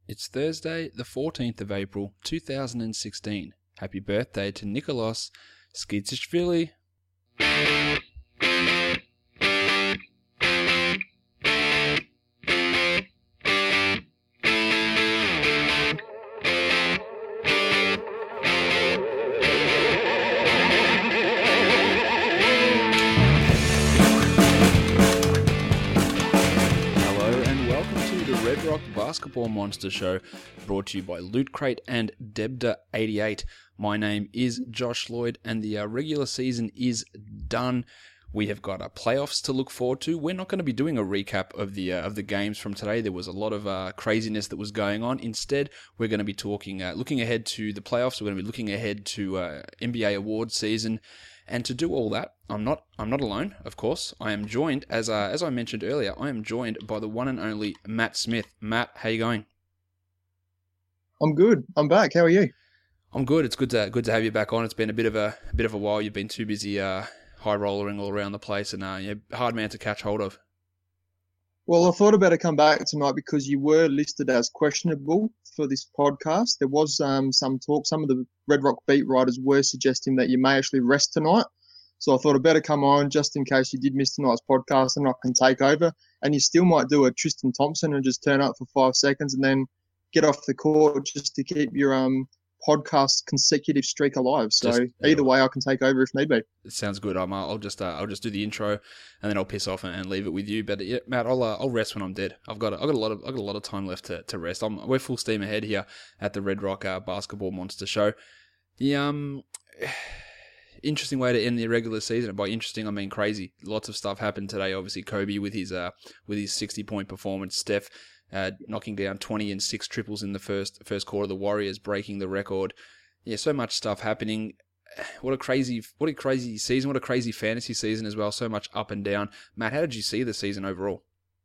It's Thursday, the 14th of April, 2016. Happy birthday to Nicholas Skitsishvili. Red Rock Basketball Monster Show, brought to you by Loot Crate and Debda88. My name is Josh Lloyd, and the regular season is done. We have got playoffs to look forward to. We're not going to be doing a recap of the games from today. There was a lot of craziness that was going on. Instead, we're going to be talking, looking ahead to the playoffs. We're going to be looking ahead to NBA awards season. And to do all that, I'm not alone, of course. I am joined, as I mentioned earlier, I am joined by the one and only Matt Smith. Matt, how you going? I'm good. I'm back. How are you? I'm good. It's good to have you back on. It's been a bit of a while. You've been too busy high rollering all around the place, and you're a hard man to catch hold of. Well, I thought I'd better come back tonight because you were listed as questionable for this podcast. There was some talk. Some of the Red Rock beat writers were suggesting that you may actually rest tonight. So I thought I'd better come on just in case you did miss tonight's podcast and I can take over. And you still might do a Tristan Thompson and just turn up for 5 seconds and then get off the court just to keep your podcast consecutive streak alive. So either way, I can take over if need be. It sounds good. I'll just do the intro and then I'll piss off and leave it with you. But yeah, Matt, I'll rest when I'm dead. I've got a lot of time left to rest. We're full steam ahead here at the Red Rock Basketball Monster Show. The interesting way to end the regular season. And by interesting, I mean crazy. Lots of stuff happened today. Obviously, Kobe with his 60-point performance. Steph knocking down 20 and 6 triples in the first quarter. The Warriors breaking the record. Yeah, so much stuff happening. What a crazy season. What a crazy fantasy season as well. So much up and down. Matt, how did you see the season overall?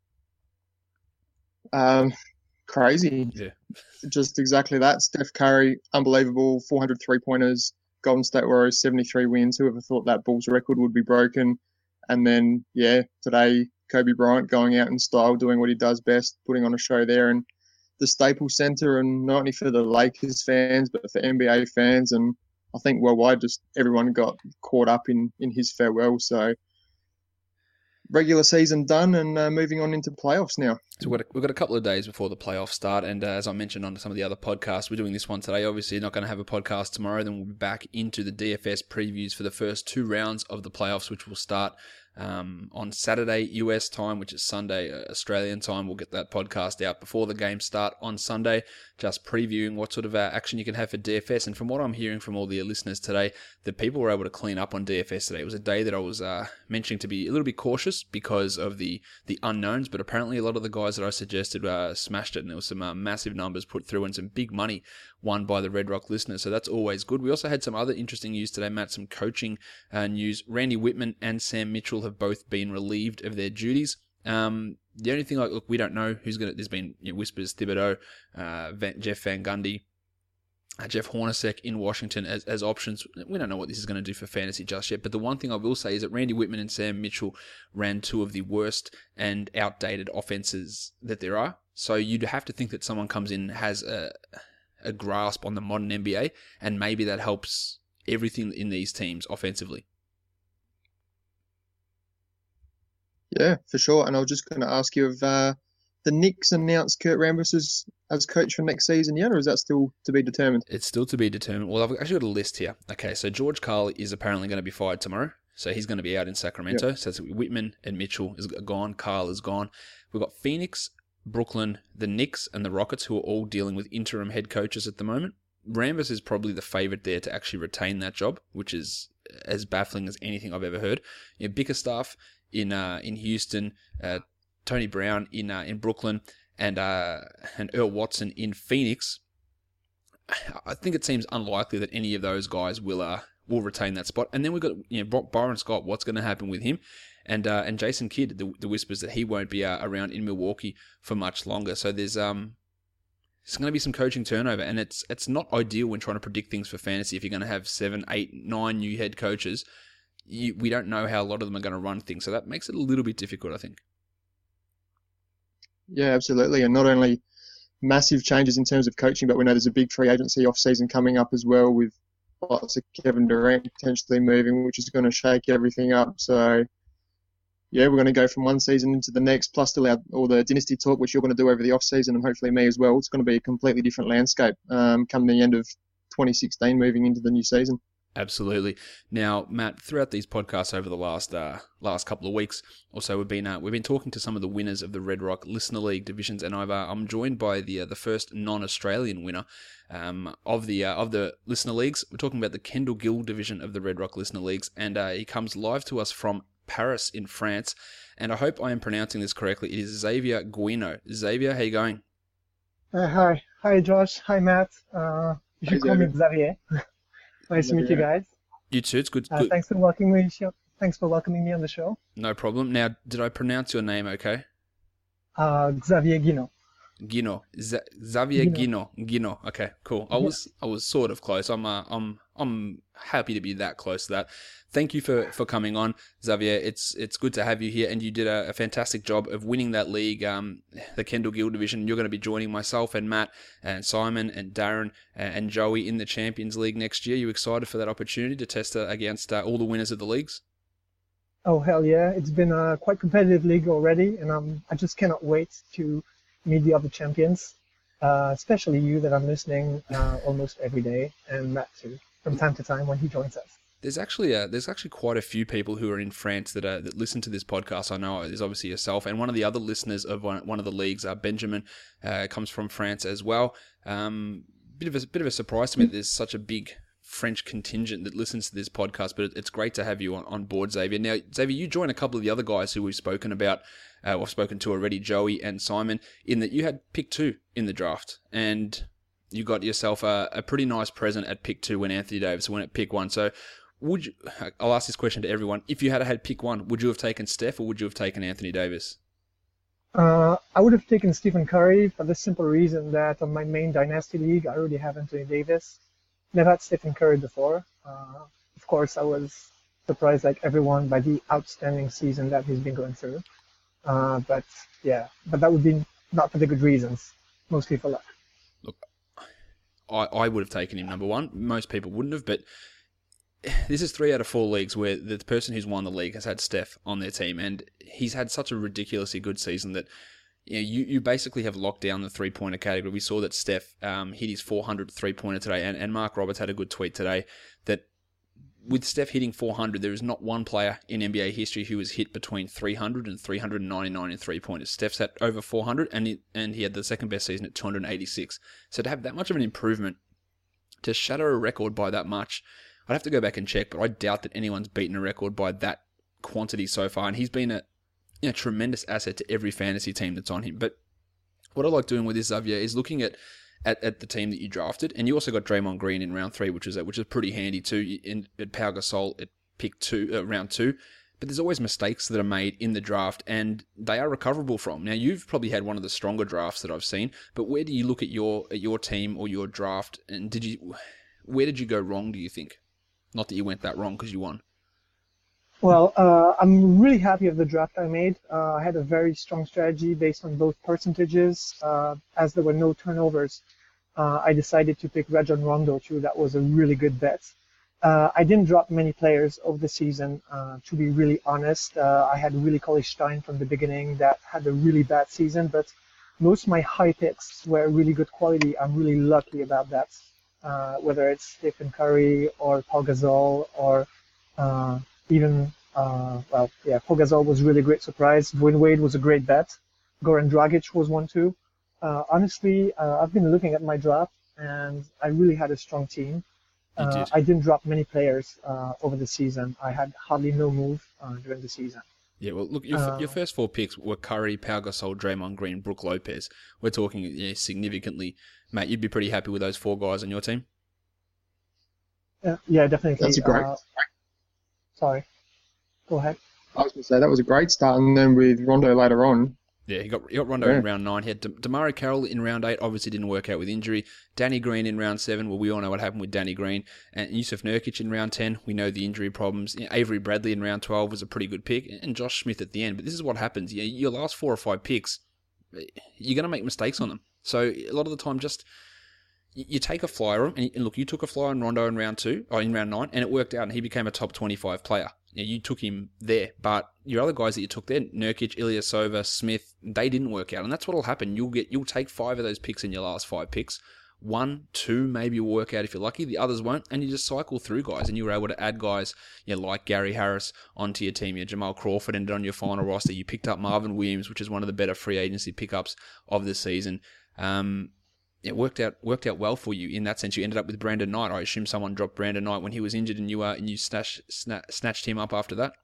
Crazy. Yeah. Just exactly that. Steph Curry, unbelievable. 400 3-pointers. Golden State Warriors, 73 wins. Whoever thought that Bulls record would be broken? And then, today, Kobe Bryant going out in style, doing what he does best, putting on a show there. And the Staples Center, and not only for the Lakers fans, but for NBA fans. And I think worldwide, just everyone got caught up in his farewell. So regular season done and moving on into playoffs now. So we've got a couple of days before the playoffs start, and as I mentioned on some of the other podcasts, we're doing this one today. Obviously, not going to have a podcast tomorrow. Then we'll be back into the DFS previews for the first 2 rounds of the playoffs, which will start on Saturday US time, which is Sunday Australian time. We'll get that podcast out before the games start on Sunday, just previewing what sort of action you can have for DFS. And from what I'm hearing from all the listeners today, that people were able to clean up on DFS today. It was a day that I was mentioning to be a little bit cautious because of the unknowns, but apparently a lot of the guys that I suggested smashed it, and there was some massive numbers put through and some big money won by the Red Rock listeners, so that's always good. We also had some other interesting news today, Matt, some coaching news. Randy Whitman and Sam Mitchell have both been relieved of their duties. The only thing, look, we don't know who's going to, there's been whispers, Thibodeau, Jeff Van Gundy, Jeff Hornacek in Washington as options. We don't know what this is going to do for fantasy just yet, but the one thing I will say is that Randy Whitman and Sam Mitchell ran 2 of the worst and outdated offenses that there are. So you'd have to think that someone comes in and has a grasp on the modern NBA, and maybe that helps everything in these teams offensively. Yeah, for sure. And I was just going to ask you if the Knicks announced Kurt Rambis as coach for next season yet, or is that still to be determined? It's still to be determined. Well, I've actually got a list here. Okay, so George Karl is apparently going to be fired tomorrow. So he's going to be out in Sacramento. Yep. So it's Whitman and Mitchell is gone. Karl is gone. We've got Phoenix, Brooklyn, the Knicks, and the Rockets, who are all dealing with interim head coaches at the moment. Rambis is probably the favorite there to actually retain that job, which is as baffling as anything I've ever heard. Bickerstaff in Houston, Tony Brown in Brooklyn, and Earl Watson in Phoenix. I think it seems unlikely that any of those guys will retain that spot. And then we've got Byron Scott. What's going to happen with him? And Jason Kidd, the whispers that he won't be around in Milwaukee for much longer. So there's going to be some coaching turnover, and it's not ideal when trying to predict things for fantasy. If you're going to have 7, 8, 9 new head coaches, we don't know how a lot of them are going to run things. So that makes it a little bit difficult, I think. Yeah, absolutely. And not only massive changes in terms of coaching, but we know there's a big free agency off season coming up as well, with lots of Kevin Durant potentially moving, which is going to shake everything up. So yeah, we're going to go from one season into the next, plus still all the dynasty talk, which you're going to do over the off season, and hopefully me as well. It's going to be a completely different landscape come the end of 2016, moving into the new season. Absolutely. Now, Matt, throughout these podcasts over the last couple of weeks, also we've been talking to some of the winners of the Red Rock Listener League divisions, and I'm joined by the first non-Australian winner of the Listener Leagues. We're talking about the Kendall Gill division of the Red Rock Listener Leagues, and he comes live to us from Paris in France, and I hope I am pronouncing this correctly. It is Xavier Guino. Xavier, how you going? Hi Josh. Hi Matt. You should call me Xavier. Nice to meet you guys. You too. It's good. Thanks for welcoming me on the show. No problem. Now, did I pronounce your name okay? Xavier Guino. Guino. Xavier Guino. Guino. Okay, cool. I was sort of close. I'm happy to be that close to that. Thank you for coming on, Xavier. It's good to have you here, and you did a fantastic job of winning that league, the Kendall Gill division. You're going to be joining myself and Matt and Simon and Darren and Joey in the Champions League next year. You excited for that opportunity to test against all the winners of the leagues? Oh hell yeah! It's been a quite competitive league already, and I just cannot wait to meet the other champions, especially you that I'm listening almost every day, and Matt too, from time to time when he joins us. There's actually quite a few people who are in France that listen to this podcast. I know there's obviously yourself, and one of the other listeners of one of the leagues, Benjamin, comes from France as well. Bit of a surprise to me that there's such a big French contingent that listens to this podcast, but it's great to have you on board, Xavier. Now, Xavier, you join a couple of the other guys who we've spoken about, I've spoken to already, Joey and Simon, in that you had pick 2 in the draft, and you got yourself a pretty nice present at pick 2 when Anthony Davis went at pick 1. So I'll ask this question to everyone. If you had pick 1, would you have taken Steph or would you have taken Anthony Davis? I would have taken Stephen Curry for the simple reason that on my main dynasty league, I already have Anthony Davis. Never had Stephen Curry before. Of course, I was surprised, like everyone, by the outstanding season that he's been going through. But that would be not for the good reasons, mostly for luck. Look, I would have taken him number 1. Most people wouldn't have, but this is 3 out of 4 leagues where the person who's won the league has had Steph on their team, and he's had such a ridiculously good season that you basically have locked down the 3-pointer category. We saw that Steph hit his 400 3-pointer today, and Mark Roberts had a good tweet today that with Steph hitting 400, there is not one player in NBA history who has hit between 300 and 399 in 3-pointers. Steph's at over 400, and he had the second best season at 286. So to have that much of an improvement, to shatter a record by that much, I'd have to go back and check, but I doubt that anyone's beaten a record by that quantity so far, and he's been a tremendous asset to every fantasy team that's on him. But what I like doing with this, Xavier, is looking at the team that you drafted, and you also got Draymond Green in round 3, which is pretty handy too, at Pau Gasol at pick 2, round 2. But there's always mistakes that are made in the draft, and they are recoverable from. Now, you've probably had one of the stronger drafts that I've seen, but where do you look at your team or your draft, and where did you go wrong, do you think? Not that you went that wrong because you won. Well, I'm really happy with the draft I made. I had a very strong strategy based on both percentages. As there were no turnovers, I decided to pick Rajon Rondo too. That was a really good bet. I didn't drop many players over the season, to be really honest. I had Willie Cauley-Stein from the beginning that had a really bad season, but most of my high picks were really good quality. I'm really lucky about that. Whether it's Stephen Curry or Paul Gasol or Paul Gasol was a really great surprise. Dwayne Wade was a great bet. Goran Dragic was one too. Honestly, I've been looking at my draft, and I really had a strong team. I didn't drop many players over the season. I had hardly no move during the season. Yeah, well, look, your first 4 picks were Curry, Pau Gasol, Draymond Green, Brook Lopez. We're talking significantly. Matt, you'd be pretty happy with those 4 guys on your team? Yeah, definitely. That's a great... Sorry. Go ahead. I was going to say that was a great start, and then with Rondo later on. Yeah, he got Rondo in round 9. He had Damari Carroll in round 8. Obviously didn't work out with injury. Danny Green in round 7. Well, we all know what happened with Danny Green. And Yusuf Nurkic in round 10. We know the injury problems. Avery Bradley in round 12 was a pretty good pick. And Josh Smith at the end. But this is what happens. Your last 4 or 5 picks, you're going to make mistakes on them. So a lot of the time, just you take a flyer on, and look, you took a flyer on Rondo in round 9, and it worked out, and he became a top 25 player. You took him there, but your other guys that you took there, Nurkic, Ilyasova, Smith, they didn't work out, and that's what'll happen. You'll take 5 of those picks in your last 5 picks. 1, 2 maybe will work out if you're lucky. The others won't, and you just cycle through guys, and you were able to add guys, like Gary Harris onto your team. Jamal Crawford ended on your final roster. You picked up Marvin Williams, which is one of the better free agency pickups of the season. It worked out well for you in that sense. You ended up with Brandon Knight. I assume someone dropped Brandon Knight when he was injured, and you snatched him up after that.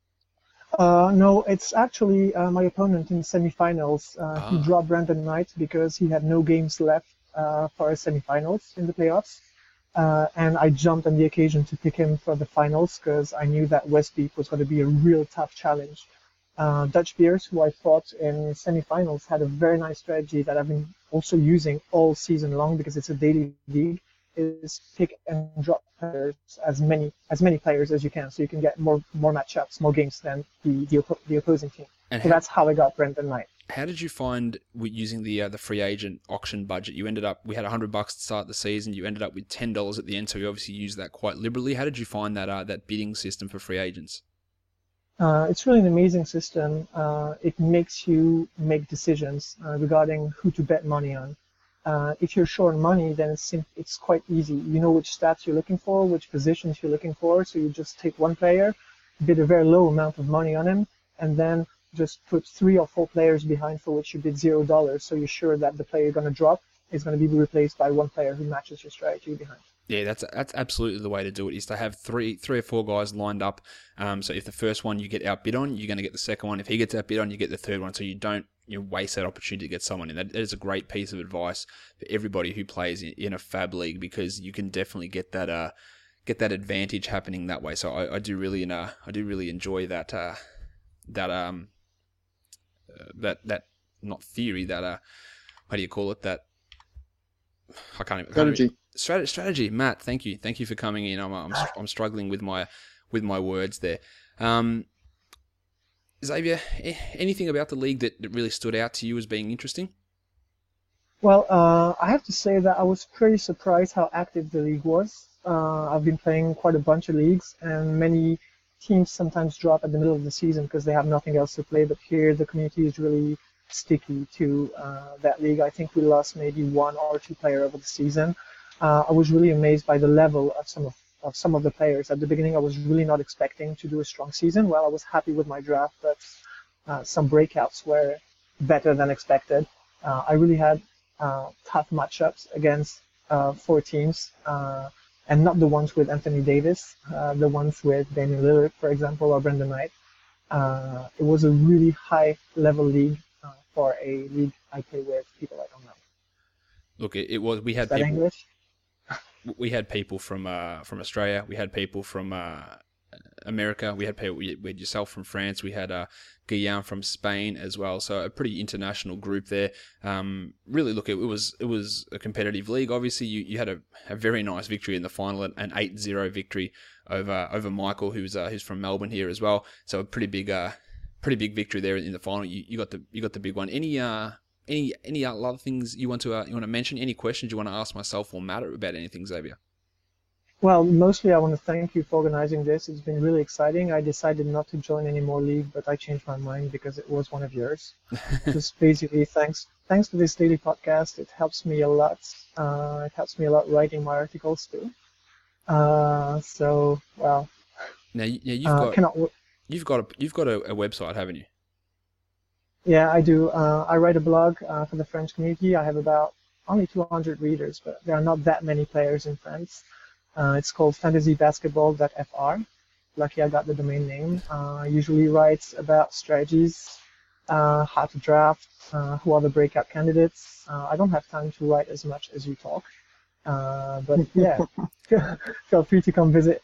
No, it's actually my opponent in the semifinals. He dropped Brandon Knight because he had no games left for his semifinals in the playoffs, and I jumped on the occasion to pick him for the finals because I knew that Westbeek was going to be a real tough challenge. Dutch Beers, who I fought in semifinals, had a very nice strategy that I've been also using all season long because it's a daily league, is pick and drop players, as many players as you can, so you can get more matchups, more games than the opposing team. And so that's how I got Brandon Knight. How did you find using the free agent auction budget? You ended up, we had $100 to start the season. You ended up with $10 at the end, so you obviously used that quite liberally. How did you find that bidding system for free agents? It's really an amazing system. It makes you make decisions regarding who to bet money on. If you're short on money, then it's quite easy. You know which stats you're looking for, which positions you're looking for, so you just take one player, bid a very low amount of money on him, and then just put 3 or 4 players behind for which you bid $0, so you're sure that the player you're going to drop is going to be replaced by one player who matches your strategy behind. Yeah, that's absolutely the way to do it, is to have three or four guys lined up. So if the first one you get outbid on, you're going to get the second one. If he gets outbid on, you get the third one, so you don't waste that opportunity to get someone in. That is a great piece of advice for everybody who plays in a fab league, because you can definitely get that advantage happening that way. So I do really enjoy that not theory, that how do you call it, that I can't even strategy. Matt, thank you for coming in. I'm struggling with my words there. Xavier, anything about the league that really stood out to you as being interesting? Well, I have to say that I was pretty surprised how active the league was. I've been playing quite a bunch of leagues, and many teams sometimes drop at the middle of the season because they have nothing else to play. But here, the community is really sticky to that league. I think we lost maybe 1 or 2 players over the season. I was really amazed by the level of some of the players. At the beginning, I was really not expecting to do a strong season. Well, I was happy with my draft, but some breakouts were better than expected. I really had tough matchups against 4 teams, and not the ones with Anthony Davis, the ones with Damian Lillard, for example, or Brandon Knight. It was a really high-level league for a league I play with people I don't know. Look, it was. We had people. English? We had people from Australia. We had people from America. We had yourself from France. We had Guillaume from Spain as well. So a pretty international group there. Really, look, it was a competitive league. Obviously, you had a very nice victory in the final, an 8-0 victory over Michael, who's from Melbourne here as well. So a pretty big victory there in the final. You got the big one. Any other things you want to mention? Any questions you want to ask myself or Matt about anything, Xavier? Well, mostly I want to thank you for organizing this. It's been really exciting. I decided not to join any more league, but I changed my mind because it was one of yours. Just basically thanks to this daily podcast. It helps me a lot. It helps me a lot writing my articles too. So, well. Now you've got a website, haven't you? Yeah, I do. I write a blog for the French community. I have about only 200 readers, but there are not that many players in France. It's called fantasybasketball.fr. Lucky I got the domain name. I usually write about strategies, how to draft, who are the breakout candidates. I don't have time to write as much as you talk. But yeah, feel free to come visit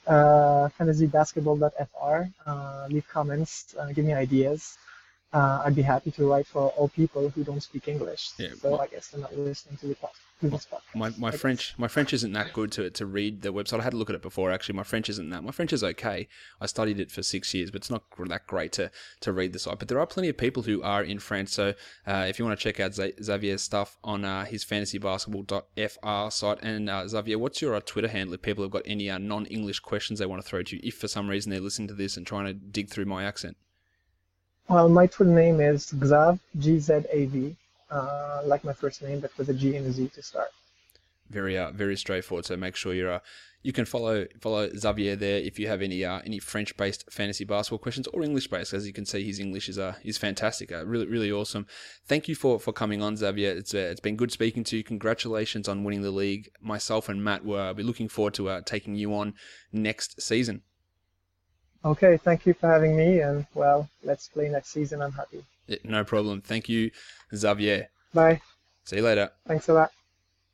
fantasybasketball.fr. Leave comments, give me ideas. I'd be happy to write for all people who don't speak English. Yeah, so I guess they're not listening to the do this podcast. My French isn't that good to read the website. I had to look at it before, actually. My French isn't that. My French is okay. I studied it for 6 years, but it's not that great to read the site. But there are plenty of people who are in France. So if you want to check out Xavier's stuff on his fantasybasketball.fr site. And Xavier, what's your Twitter handle if people have got any non-English questions they want to throw to you, if for some reason they're listening to this and trying to dig through my accent? Well, my Twitter name is Xav, Gzav, like my first name, but with a G and a Z to start. Very straightforward. So make sure you can follow Xavier there if you have any French-based fantasy basketball questions or English-based. As you can see, his English is fantastic. Really awesome. Thank you for coming on, Xavier. It's been good speaking to you. Congratulations on winning the league. Myself and Matt will be looking forward to taking you on next season. Okay, thank you for having me, and well, let's play next season. I'm happy. Yeah, no problem. Thank you, Xavier. Bye. See you later. Thanks a lot.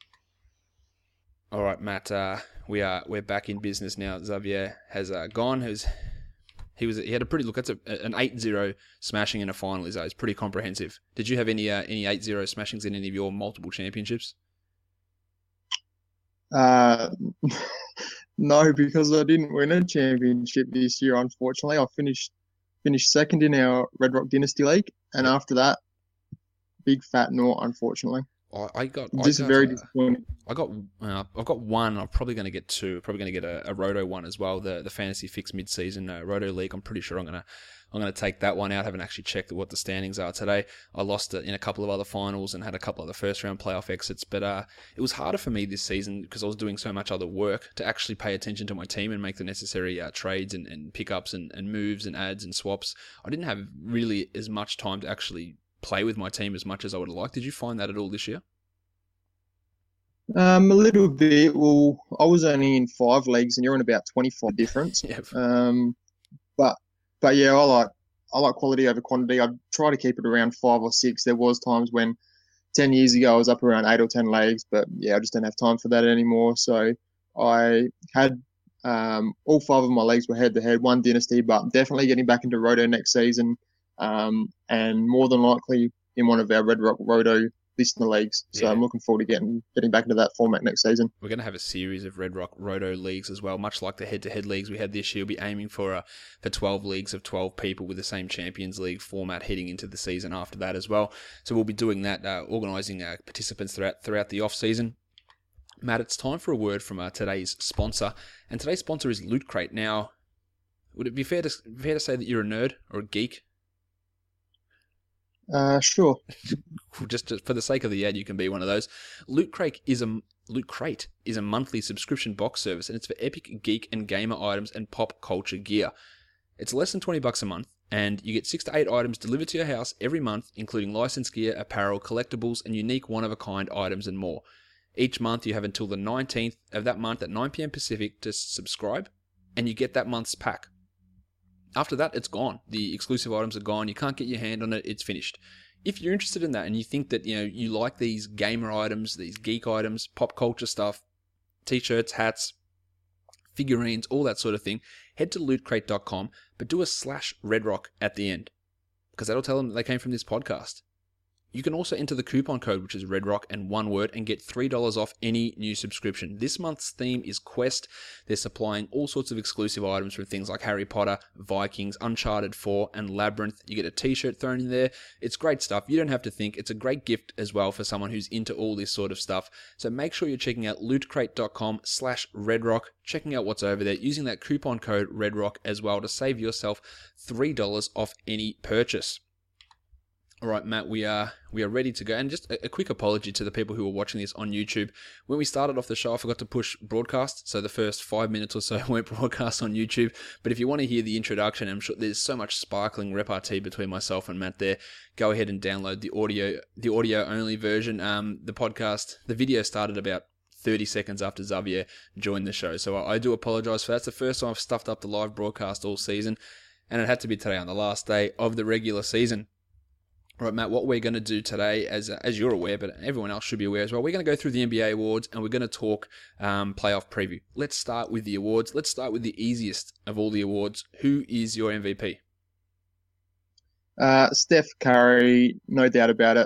All right, Matt. We're back in business now. Xavier has gone. He had a pretty look. That's an 8-0 smashing in a final. It's pretty comprehensive. Did you have any 8-0 smashings in any of your multiple championships? No, because I didn't win a championship this year, unfortunately. I finished second in our Red Rock Dynasty League, and after that, big fat naught, unfortunately. I've got disappointing. I've got one. I'm probably going to get two. Probably going to get a Roto one as well. The Fantasy Fix mid-season Roto League. I'm pretty sure I'm gonna take that one out. I haven't actually checked what the standings are today. I lost it in a couple of other finals and had a couple of the first round playoff exits. But it was harder for me this season because I was doing so much other work to actually pay attention to my team and make the necessary trades and pickups and moves and adds and swaps. I didn't have really as much time to actually play with my team as much as I would have liked. Did you find that at all this year? A little bit. Well, I was only in 5 leagues, and you're in about 25 difference. Yeah. But yeah, I like quality over quantity. I try to keep it around 5 or 6. There was times when 10 years ago I was up around 8 or 10 leagues, but yeah, I just don't have time for that anymore. So I had all 5 of my leagues were head-to-head, one dynasty, but definitely getting back into Roto next season, and more than likely in one of our Red Rock Roto listener leagues. So yeah. I'm looking forward to getting back into that format next season. We're going to have a series of Red Rock Roto leagues as well, much like the head-to-head leagues we had this year. We'll be aiming for 12 leagues of 12 people with the same Champions League format heading into the season after that as well. So we'll be doing that, organising participants throughout the off-season. Matt, it's time for a word from today's sponsor, and today's sponsor is Loot Crate. Now, would it be fair to say that you're a nerd or a geek? Sure. Just for the sake of the ad, you can be one of those. Loot Crate is a monthly subscription box service, and it's for epic geek and gamer items and pop culture gear. It's less than $20 a month, and you get 6 to 8 items delivered to your house every month, including licensed gear, apparel, collectibles, and unique one-of-a-kind items and more. Each month, you have until the 19th of that month at 9 p.m. Pacific to subscribe, and you get that month's pack. After that, it's gone. The exclusive items are gone. You can't get your hand on it. It's finished. If you're interested in that and you think that you like these gamer items, these geek items, pop culture stuff, t-shirts, hats, figurines, all that sort of thing, head to lootcrate.com, but do a /redrock at the end, because that'll tell them that they came from this podcast. You can also enter the coupon code, which is REDROCK and one word, and get $3 off any new subscription. This month's theme is Quest. They're supplying all sorts of exclusive items from things like Harry Potter, Vikings, Uncharted 4, and Labyrinth. You get a t-shirt thrown in there. It's great stuff. You don't have to think. It's a great gift as well for someone who's into all this sort of stuff. So make sure you're checking out lootcrate.com/RedRock, checking out what's over there, using that coupon code REDROCK as well to save yourself $3 off any purchase. All right, Matt, we are ready to go. And just a quick apology to the people who are watching this on YouTube. When we started off the show, I forgot to push broadcast, so the first 5 minutes or so went broadcast on YouTube. But if you want to hear the introduction, I'm sure there's so much sparkling repartee between myself and Matt there. Go ahead and download the audio only version. The video started about 30 seconds after Xavier joined the show. So I do apologize for that. It's the first time I've stuffed up the live broadcast all season, and it had to be today on the last day of the regular season. All right, Matt, what we're going to do today, as you're aware, but everyone else should be aware as well, we're going to go through the NBA awards and we're going to talk playoff preview. Let's start with the awards. Let's start with the easiest of all the awards. Who is your MVP? Steph Curry, no doubt about it.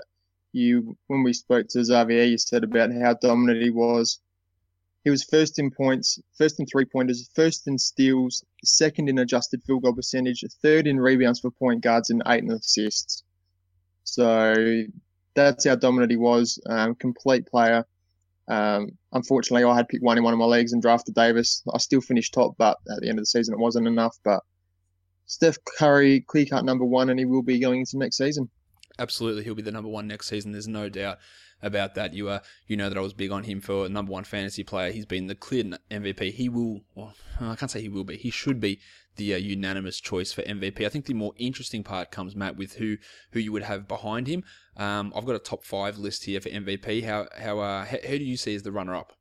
when we spoke to Xavier, you said about how dominant he was. He was first in points, first in 3-pointers, first in steals, second in adjusted field goal percentage, third in rebounds for point guards, and 8 in assists. So that's how dominant he was. Complete player. Unfortunately, I had picked one in one of my leagues and drafted Davis. I still finished top, but at the end of the season, it wasn't enough. But Steph Curry, clear-cut number one, and he will be going into next season. Absolutely, he'll be the number one next season. There's no doubt about that. You know that I was big on him for number one fantasy player. He's been the clear MVP. He will, well, I can't say he will be. He should be the unanimous choice for MVP. I think the more interesting part comes, Matt, with who you would have behind him. I've got a top 5 list here for MVP. Who do you see as the runner-up?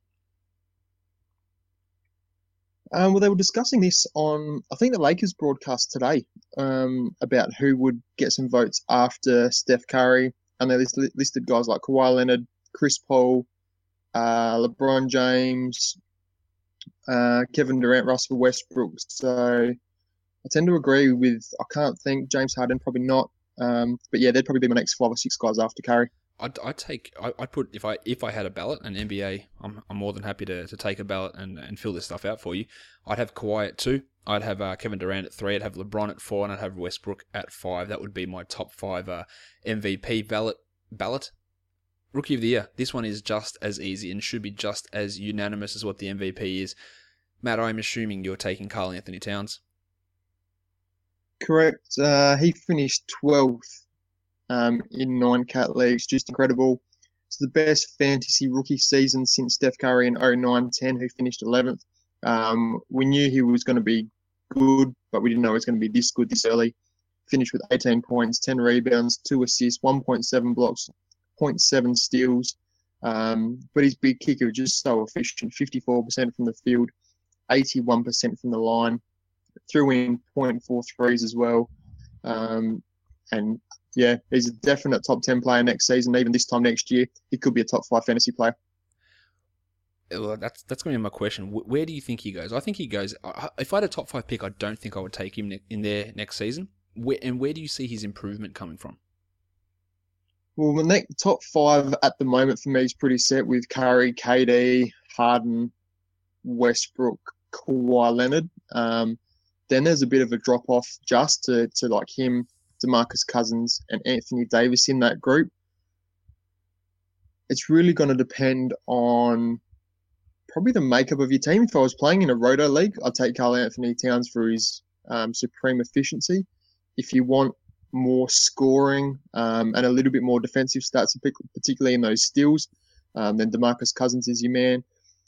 Well, they were discussing this on, I think, the Lakers broadcast today, about who would get some votes after Steph Curry. And they listed guys like Kawhi Leonard, Chris Paul, LeBron James, Kevin Durant, Russell Westbrook. So I tend to agree with, I can't think, James Harden, probably not. But yeah, they'd probably be my next 5 or 6 guys after Curry. I'd put, if I had a ballot, an NBA, I'm more than happy to take a ballot and fill this stuff out for you. I'd have Kawhi at 2. I'd have Kevin Durant at 3. I'd have LeBron at 4, and I'd have Westbrook at 5. That would be my top 5 MVP ballot. Rookie of the Year. This one is just as easy and should be just as unanimous as what the MVP is. Matt, I'm assuming you're taking Karl Anthony Towns. Correct. He finished 12th in 9-cat leagues. Just incredible. It's the best fantasy rookie season since Steph Curry in 09-10, who finished 11th. We knew he was going to be good, but we didn't know he was going to be this good this early. Finished with 18 points, 10 rebounds, 2 assists, 1.7 blocks, 0.7 steals. But his big kicker was just so efficient, 54% from the field, 81% from the line. Threw in 0.4 threes as well. And yeah, he's a definite top 10 player next season. Even this time next year, he could be a top 5 fantasy player. Well, that's going to be my question. Where do you think he goes? I think he goes. If I had a top 5 pick, I don't think I would take him in there next season. Where do you see his improvement coming from? Well, the next top 5 at the moment for me is pretty set with Curry, KD, Harden, Westbrook, Kawhi Leonard. Then there's a bit of a drop off just to like him, DeMarcus Cousins, and Anthony Davis in that group. It's really going to depend on probably the makeup of your team. If I was playing in a roto league, I'd take Karl Anthony Towns for his supreme efficiency. If you want more scoring and a little bit more defensive stats, particularly in those steals, then DeMarcus Cousins is your man.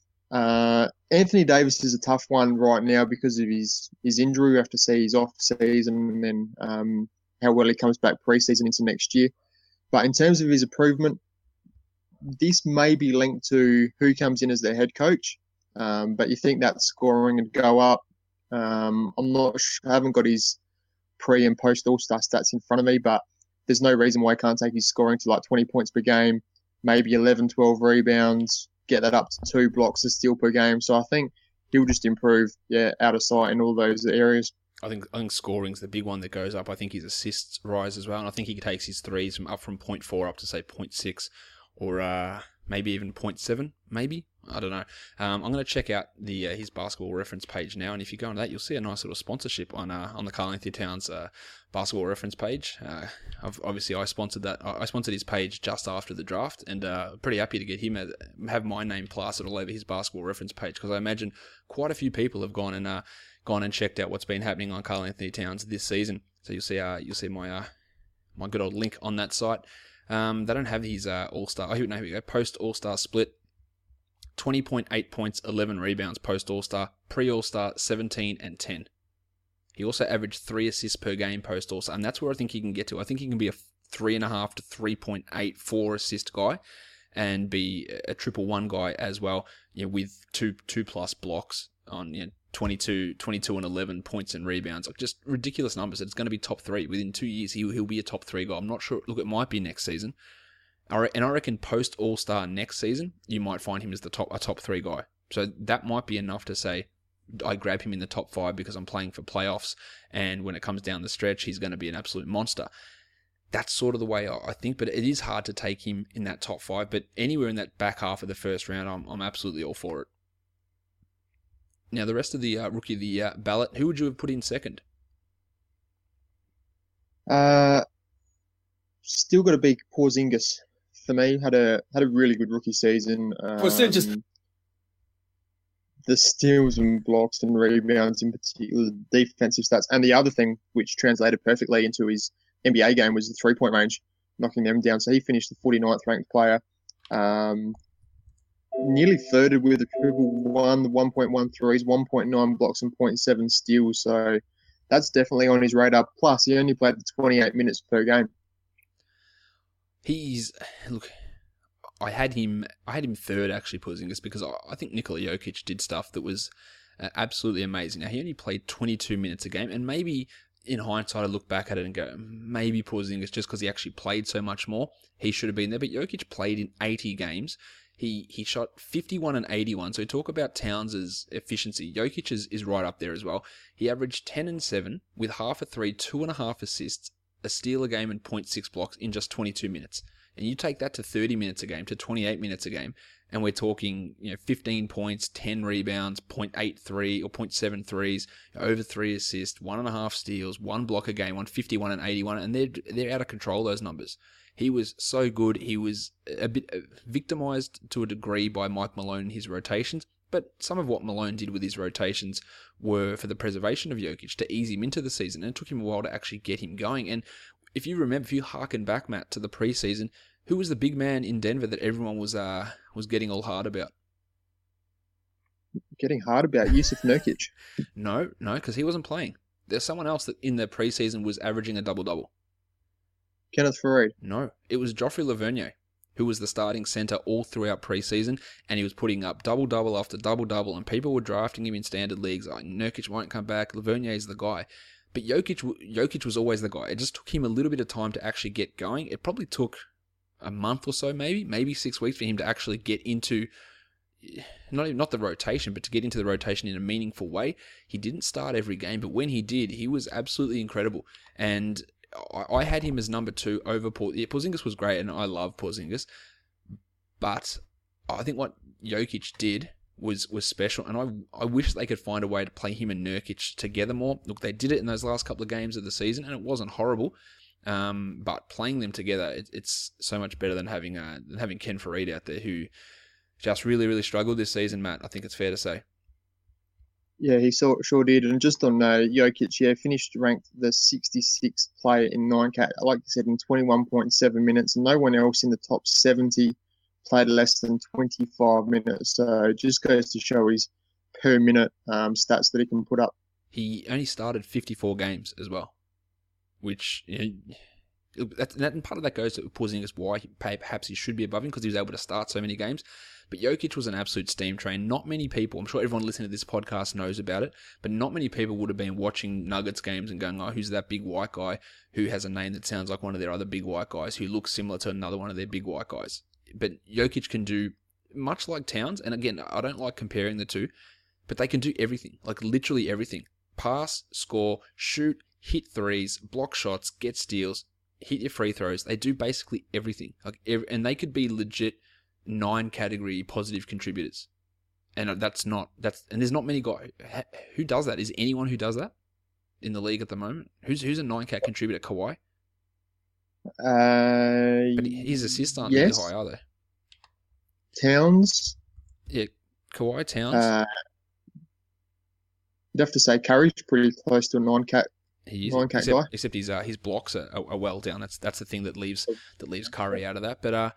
Anthony Davis is a tough one right now because of his injury. We have to see his off season and then how well he comes back preseason into next year. But in terms of his improvement, this may be linked to who comes in as their head coach. But you think that scoring would go up. I'm not sure, I haven't got his pre and post All-Star stats in front of me, but there's no reason why I can't take his scoring to like 20 points per game, maybe 11, 12 rebounds, get that up to 2 blocks a steal per game. So I think he'll just improve, out of sight in all those areas. I think scoring's the big one that goes up. I think his assists rise as well, and I think he takes his threes from 0.4 up to say 0.6 or maybe even 0.7, maybe. I don't know. I'm going to check out his basketball reference page now, and if you go on that, you'll see a nice little sponsorship on the Karl Anthony Towns basketball reference page. Obviously, I sponsored that. I sponsored his page just after the draft, and pretty happy to get him have my name plastered all over his basketball reference page, because I imagine quite a few people have gone and checked out what's been happening on Karl Anthony Towns this season. So you'll see my good old link on that site. They don't have his All-Star. Oh, no, here we go. Post All-Star split. 20.8 points, 11 rebounds post All-Star. Pre-All-Star, 17 and 10. He also averaged 3 assists per game post All-Star, and that's where I think he can get to. I think he can be a 3.5 to 3.8, 4 assist guy, and be a 1-1 guy as well, with two plus blocks on 22 and 11 points and rebounds. Like, just ridiculous numbers. It's going to be top 3 within 2 years. He'll be a top 3 guy. I'm not sure. Look, it might be next season. And I reckon post All-Star next season, you might find him as a top 3 guy. So that might be enough to say I grab him in the top 5 because I'm playing for playoffs, and when it comes down the stretch, he's going to be an absolute monster. that's sort of the way I think, but it is hard to take him in that top 5. But anywhere in that back half of the first round, I'm absolutely all for it. Now, the rest of the Rookie of the Year ballot, who would you have put in second? Still got to be Porzingis for me. Had a really good rookie season. The steals and blocks and rebounds in particular, defensive stats. And the other thing which translated perfectly into his NBA game was the three-point range, knocking them down. So he finished the 49th ranked player. Nearly thirded with a triple one, 1.1 threes, 1.9 blocks and 0.7 steals. So that's definitely on his radar. Plus, he only played 28 minutes per game. I had him third, actually, Porzingis, because I think Nikola Jokic did stuff that was absolutely amazing. Now, he only played 22 minutes a game, and maybe in hindsight I look back at it and go, maybe Porzingis, just because he actually played so much more, he should have been there. But Jokic played in 80 games. He shot 51 and 81, so we talk about Towns' efficiency. Jokic is right up there as well. He averaged 10 and 7 with half a three, 2.5 assists, a steal a game, and 0.6 blocks in just 22 minutes. And you take that to 30 minutes a game, to 28 minutes a game, and we're talking 15 points, 10 rebounds, 0.83 or 0.7 threes, over 3 assists, 1.5 steals, 1 block a game, 151 and 81, and they're out of control, those numbers. He was so good. He was a bit victimized to a degree by Mike Malone in his rotations, but some of what Malone did with his rotations were for the preservation of Jokic, to ease him into the season, and it took him a while to actually get him going. And if you remember, if you harken back, Matt, to the preseason, who was the big man in Denver that everyone was getting all hard about? Getting hard about Jusuf Nurkic? No, because he wasn't playing. There's someone else that in the preseason was averaging a double-double. Kenneth Faried? No, it was Joffrey Lavergne, who was the starting center all throughout preseason, and he was putting up double-double after double-double, and people were drafting him in standard leagues. Like, Nurkic won't come back, Lavernier's the guy. But Jokic was always the guy. It just took him a little bit of time to actually get going. It probably took a month or so, maybe 6 weeks for him to actually get into, not the rotation, but to get into the rotation in a meaningful way. He didn't start every game, but when he did, he was absolutely incredible. And I had him as number 2 over Porzingis. Porzingis was great, and I love Porzingis. But I think what Jokic did was special, and I wish they could find a way to play him and Nurkic together more. Look, they did it in those last couple of games of the season, and it wasn't horrible. But playing them together, it's so much better than having Ken Faried out there, who just really, really struggled this season, Matt. I think it's fair to say. Yeah, he sure did. And just on Jokic, finished ranked the 66th player in 9Cat, like you said, in 21.7 minutes. And no one else in the top 70 played less than 25 minutes. So it just goes to show his per minute stats that he can put up. He only started 54 games as well, which, and part of that goes to Porzingis, why perhaps he should be above him, because he was able to start so many games. But Jokic was an absolute steam train. Not many people, I'm sure everyone listening to this podcast knows about it, but not many people would have been watching Nuggets games and going, oh, who's that big white guy who has a name that sounds like one of their other big white guys, who looks similar to another one of their big white guys. But Jokic can do much like Towns, and again, I don't like comparing the two, but they can do everything, like literally everything. Pass, score, shoot, hit threes, block shots, get steals, hit your free throws. They do basically everything. And they could be legit 9 category positive contributors. And and there's not many guys who does that. Is anyone who does that in the league at the moment? Who's a 9-cat contributor? Kawhi? But his assists aren't really high, are they? Towns? Yeah, Kawhi, Towns. You'd have to say Curry's pretty close to a 9-cat. He is, except his blocks are well down. That's the thing that leaves Curry out of that. But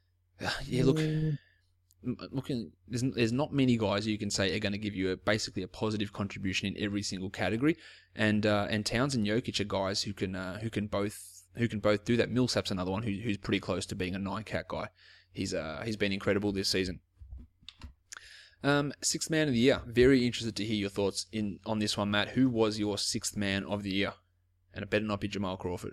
looking, there's not many guys you can say are going to give you basically a positive contribution in every single category. And Towns and Jokic are guys who can both do that. Millsap's another one who's pretty close to being a 9-cat guy. He's been incredible this season. Sixth man of the year. Very interested to hear your thoughts on this one, Matt. Who was your sixth man of the year? And it better not be Jamal Crawford.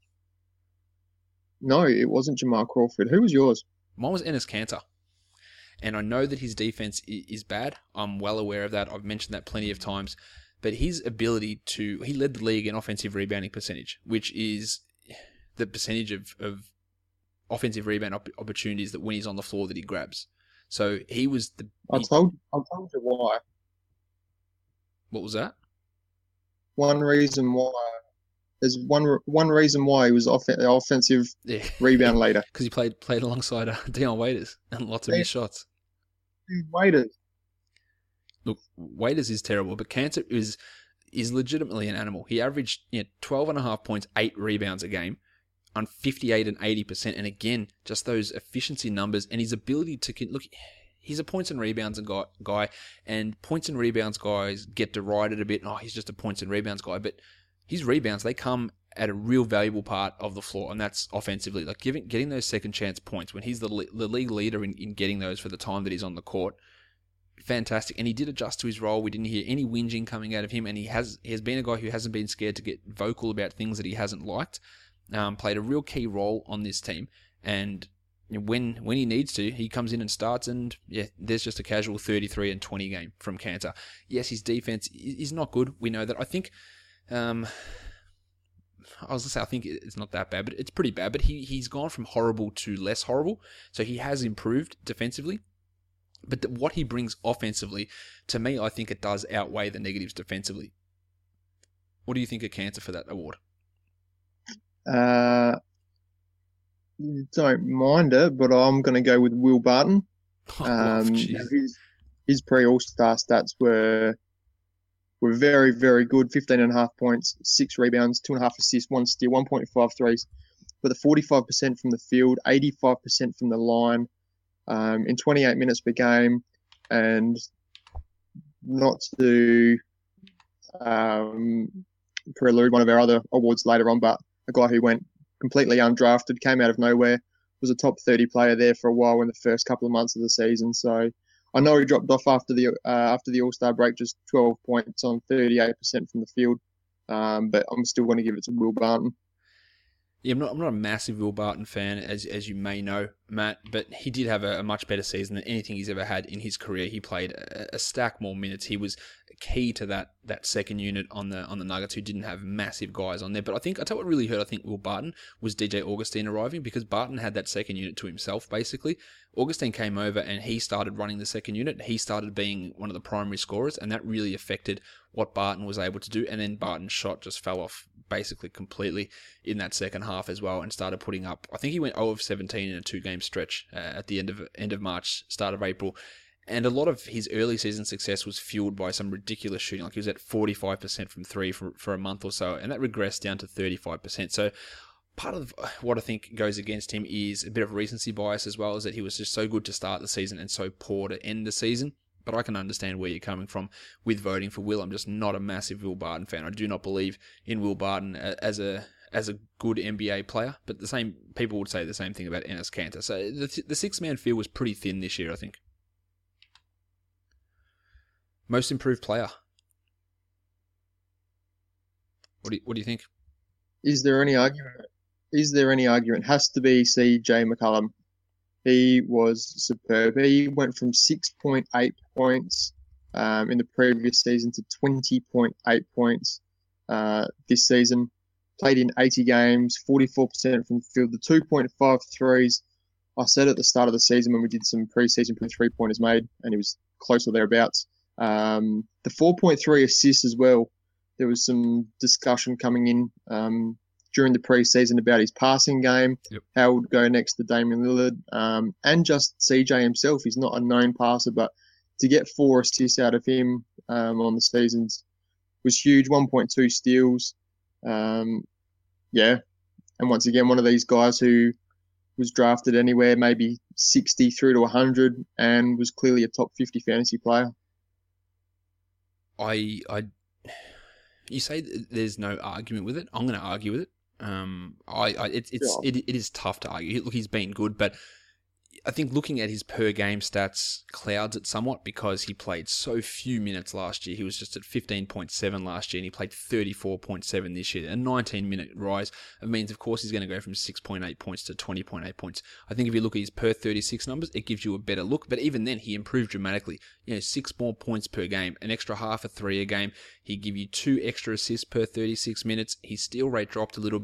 No, it wasn't Jamal Crawford. Who was yours? Mine was Enes Kanter. And I know that his defense is bad. I'm well aware of that. I've mentioned that plenty of times. But his ability he led the league in offensive rebounding percentage, which is the percentage of offensive rebound opportunities that when he's on the floor that he grabs. So he was I told you why. What was that? One reason why. There's one reason why he was offensive rebound leader. Because he played alongside Dion Waiters and lots of missed shots. Waiters. Look, Waiters is terrible, but Kanter is legitimately an animal. He averaged 12.5 points, 8 rebounds a game on 58 and 80%. And again, just those efficiency numbers and his ability to look. He's a points and rebounds guy, and points and rebounds guys get derided a bit. Oh, he's just a points and rebounds guy, but his rebounds, they come at a real valuable part of the floor, and that's offensively. Like getting those second chance points when he's the league leader in getting those for the time that he's on the court. Fantastic. And he did adjust to his role. We didn't hear any whinging coming out of him, and he has been a guy who hasn't been scared to get vocal about things that he hasn't liked. Played a real key role on this team, and when he needs to, he comes in and starts, and there's just a casual 33 and 20 game from Kanter. Yes, his defense is not good. We know that. I think, I was gonna say I think it's not that bad, but it's pretty bad. But he's gone from horrible to less horrible, so he has improved defensively. But what he brings offensively, to me, I think it does outweigh the negatives defensively. What do you think of Kanter for that award? Don't mind it, but I'm going to go with Will Barton. His pre-All-Star stats were very, very good. 15.5 points, 6 rebounds, 2.5 assists, 1 steal, 1.5 threes. But the 45% from the field, 85% from the line, in 28 minutes per game, and not to prelude one of our other awards later on, but a guy who went completely undrafted, came out of nowhere, was a top 30 player there for a while in the first couple of months of the season. So I know he dropped off after the All-Star break, just 12 points on 38% from the field, but I'm still going to give it to Will Barton. Yeah, I'm not a massive Will Barton fan, as you may know, Matt, but he did have a much better season than anything he's ever had in his career. He played a stack more minutes. He was key to that second unit on the Nuggets, who didn't have massive guys on there. But I tell what really hurt Will Barton was DJ Augustine arriving, because Barton had that second unit to himself, basically. Augustine came over and he started running the second unit. He started being one of the primary scorers, and that really affected what Barton was able to do. And then Barton's shot just fell off basically completely in that second half as well, and started putting up, I think he went 0 of 17 in a 2-game stretch at the end of March, start of April. And a lot of his early season success was fueled by some ridiculous shooting. Like he was at 45% from 3 for a month or so, and that regressed down to 35%. So part of what I think goes against him is a bit of recency bias as well, is that he was just so good to start the season and so poor to end the season. But I can understand where you're coming from with voting for Will. I'm just not a massive Will Barton fan. I do not believe in Will Barton as a good NBA player. But the same people would say the same thing about Enes Kanter. So the six-man field was pretty thin this year, I think. Most improved player. What do you think? Is there any argument? Has to be CJ McCollum. He was superb. He went from 6.8 points in the previous season to 20.8 points this season. Played in 80 games, 44% from the field, the 2.5 threes. I said at the start of the season when we did some preseason three-pointers made, and he was close or thereabouts. The 4.3 assists as well. There was some discussion coming in during the preseason about his passing game, how it would go next to Damian Lillard, and just CJ himself. He's not a known passer, but to get 4 assists out of him on the seasons was huge. 1.2 steals. And once again, one of these guys who was drafted anywhere maybe 60 through to 100 and was clearly a top 50 fantasy player. You say there's no argument with it. I'm going to argue with it. It is tough to argue. Look, he's been good, but I think looking at his per game stats clouds it somewhat, because he played so few minutes last year. He was just at 15.7 last year, and he played 34.7 this year. A 19-minute rise. It means, of course, he's going to go from 6.8 points to 20.8 points. I think if you look at his per 36 numbers, it gives you a better look. But even then, he improved dramatically. 6 more points per game, an extra half a 3 a game. He'd give you 2 extra assists per 36 minutes. His steal rate dropped a little bit.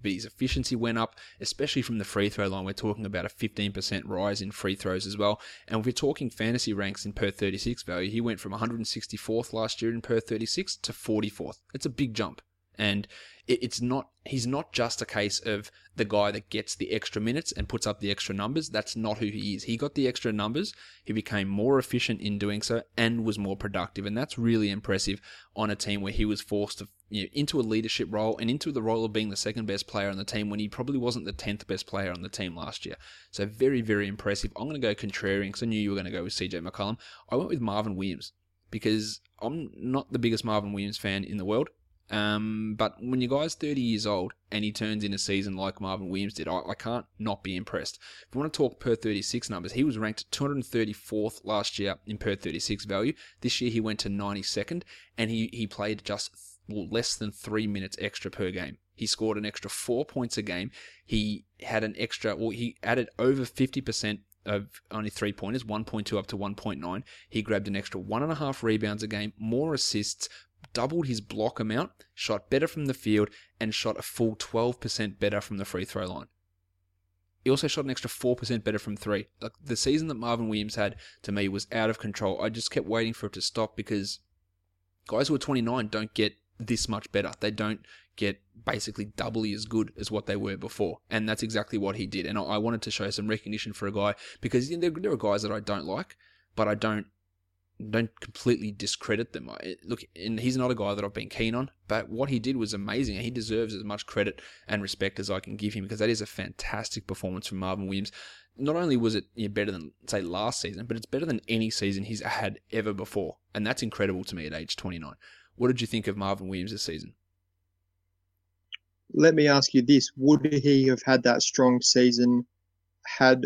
but his efficiency went up, especially from the free throw line. We're talking about a 15% rise in free throws as well. And if we're talking fantasy ranks in per 36 value, he went from 164th last year in per 36 to 44th. It's a big jump. And he's not just a case of the guy that gets the extra minutes and puts up the extra numbers. That's not who he is. He got the extra numbers, he became more efficient in doing so, and was more productive. And that's really impressive on a team where he was forced to, into a leadership role and into the role of being the second best player on the team when he probably wasn't the 10th best player on the team last year. So very, very impressive. I'm going to go contrarian because I knew you were going to go with CJ McCollum. I went with Marvin Williams because I'm not the biggest Marvin Williams fan in the world. But when your guy's 30 years old and he turns in a season like Marvin Williams did, I can't not be impressed. If we want to talk per 36 numbers, he was ranked 234th last year in per 36 value. This year he went to 92nd, and he played just less than 3 minutes extra per game. He scored an extra 4 points a game. He had he added over 50% of only 3-pointers, 1.2 up to 1.9. He grabbed an extra 1.5 rebounds a game, more assists, doubled his block amount, shot better from the field, and shot a full 12% better from the free throw line. He also shot an extra 4% better from three. Like, the season that Marvin Williams had, to me, was out of control. I just kept waiting for it to stop because guys who are 29 don't get this much better. They don't get basically doubly as good as what they were before. And that's exactly what he did. And I wanted to show some recognition for a guy because there are guys that I don't like, but I don't completely discredit them. Look, and he's not a guy that I've been keen on, but what he did was amazing, and he deserves as much credit and respect as I can give him because that is a fantastic performance from Marvin Williams. Not only was it better than, say, last season, but it's better than any season he's had ever before, and that's incredible to me at age 29. What did you think of Marvin Williams this season? Let me ask you this. Would he have had that strong season had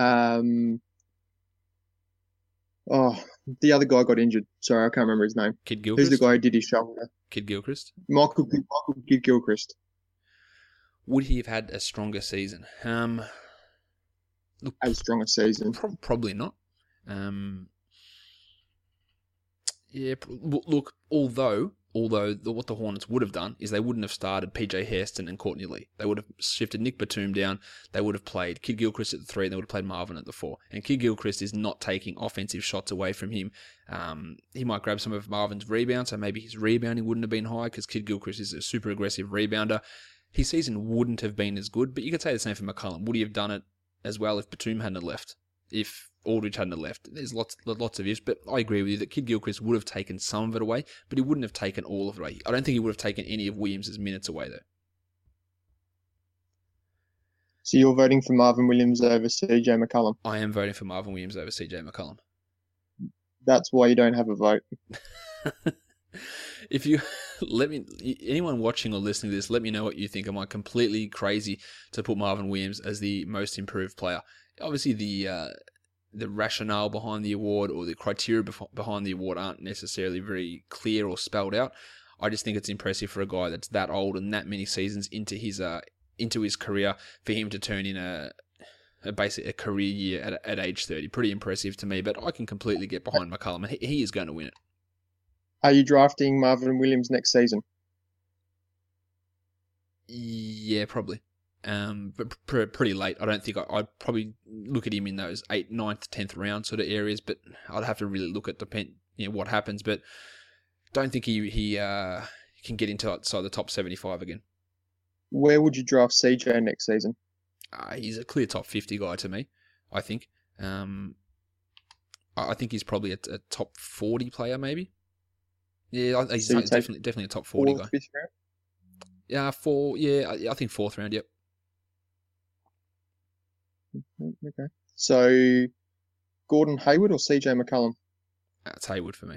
the other guy got injured? Sorry, I can't remember his name. Kid Gilchrist? Who's the guy who did his shoulder? Kid Gilchrist? Michael Kid Gilchrist. Would he have had a stronger season? Look, as strong a season? Probably not. Look, although what the Hornets would have done is they wouldn't have started PJ Hairston and Courtney Lee. They would have shifted Nick Batum down. They would have played Kid Gilchrist at the 3, and they would have played Marvin at the 4. And Kid Gilchrist is not taking offensive shots away from him. He might grab some of Marvin's rebounds, so maybe his rebounding wouldn't have been high because Kid Gilchrist is a super aggressive rebounder. His season wouldn't have been as good, but you could say the same for McCollum. Would he have done it as well if Batum hadn't left? If Aldridge hadn't left? There's lots of ifs, but I agree with you that Kid Gilchrist would have taken some of it away, but he wouldn't have taken all of it away. I don't think he would have taken any of Williams' minutes away, though. So you're voting for Marvin Williams over CJ McCollum? I am voting for Marvin Williams over CJ McCollum. That's why you don't have a vote. If you anyone watching or listening to this, let me know what you think. Am I completely crazy to put Marvin Williams as the most improved player? Obviously, the rationale behind the award or the criteria behind the award aren't necessarily very clear or spelled out. I just think it's impressive for a guy that's that old and that many seasons into his career for him to turn in a career year at age 30. Pretty impressive to me, but I can completely get behind McCollum, and he is going to win it. Are you drafting Marvin Williams next season? Yeah, probably. But pretty late. I don't think I'd probably look at him in those 8th, 9th, 10th round sort of areas, but I'd have to really look at what happens. But don't think he can get into outside the top 75 again. Where would you draft CJ next season? He's a clear top 50 guy to me, I think. I think he's probably a top 40 player, maybe. Yeah, he's definitely a top 40 guy. 5th round? Yeah, I think 4th round, yep. Okay. So, Gordon Hayward or CJ McCollum? It's Hayward for me.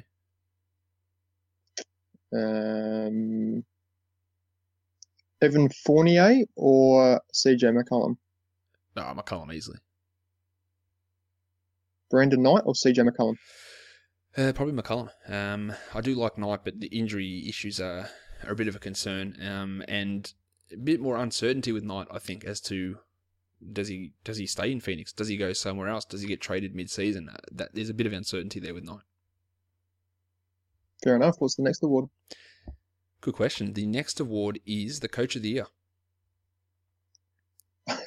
Evan Fournier or CJ McCollum? No, McCollum easily. Brandon Knight or CJ McCollum? Probably McCollum. I do like Knight, but the injury issues are a bit of a concern, and a bit more uncertainty with Knight, I think, as to does he stay in Phoenix? Does he go somewhere else? Does he get traded mid-season? There's a bit of uncertainty there with Knight. Fair enough. What's the next award? Good question. The next award is the Coach of the Year.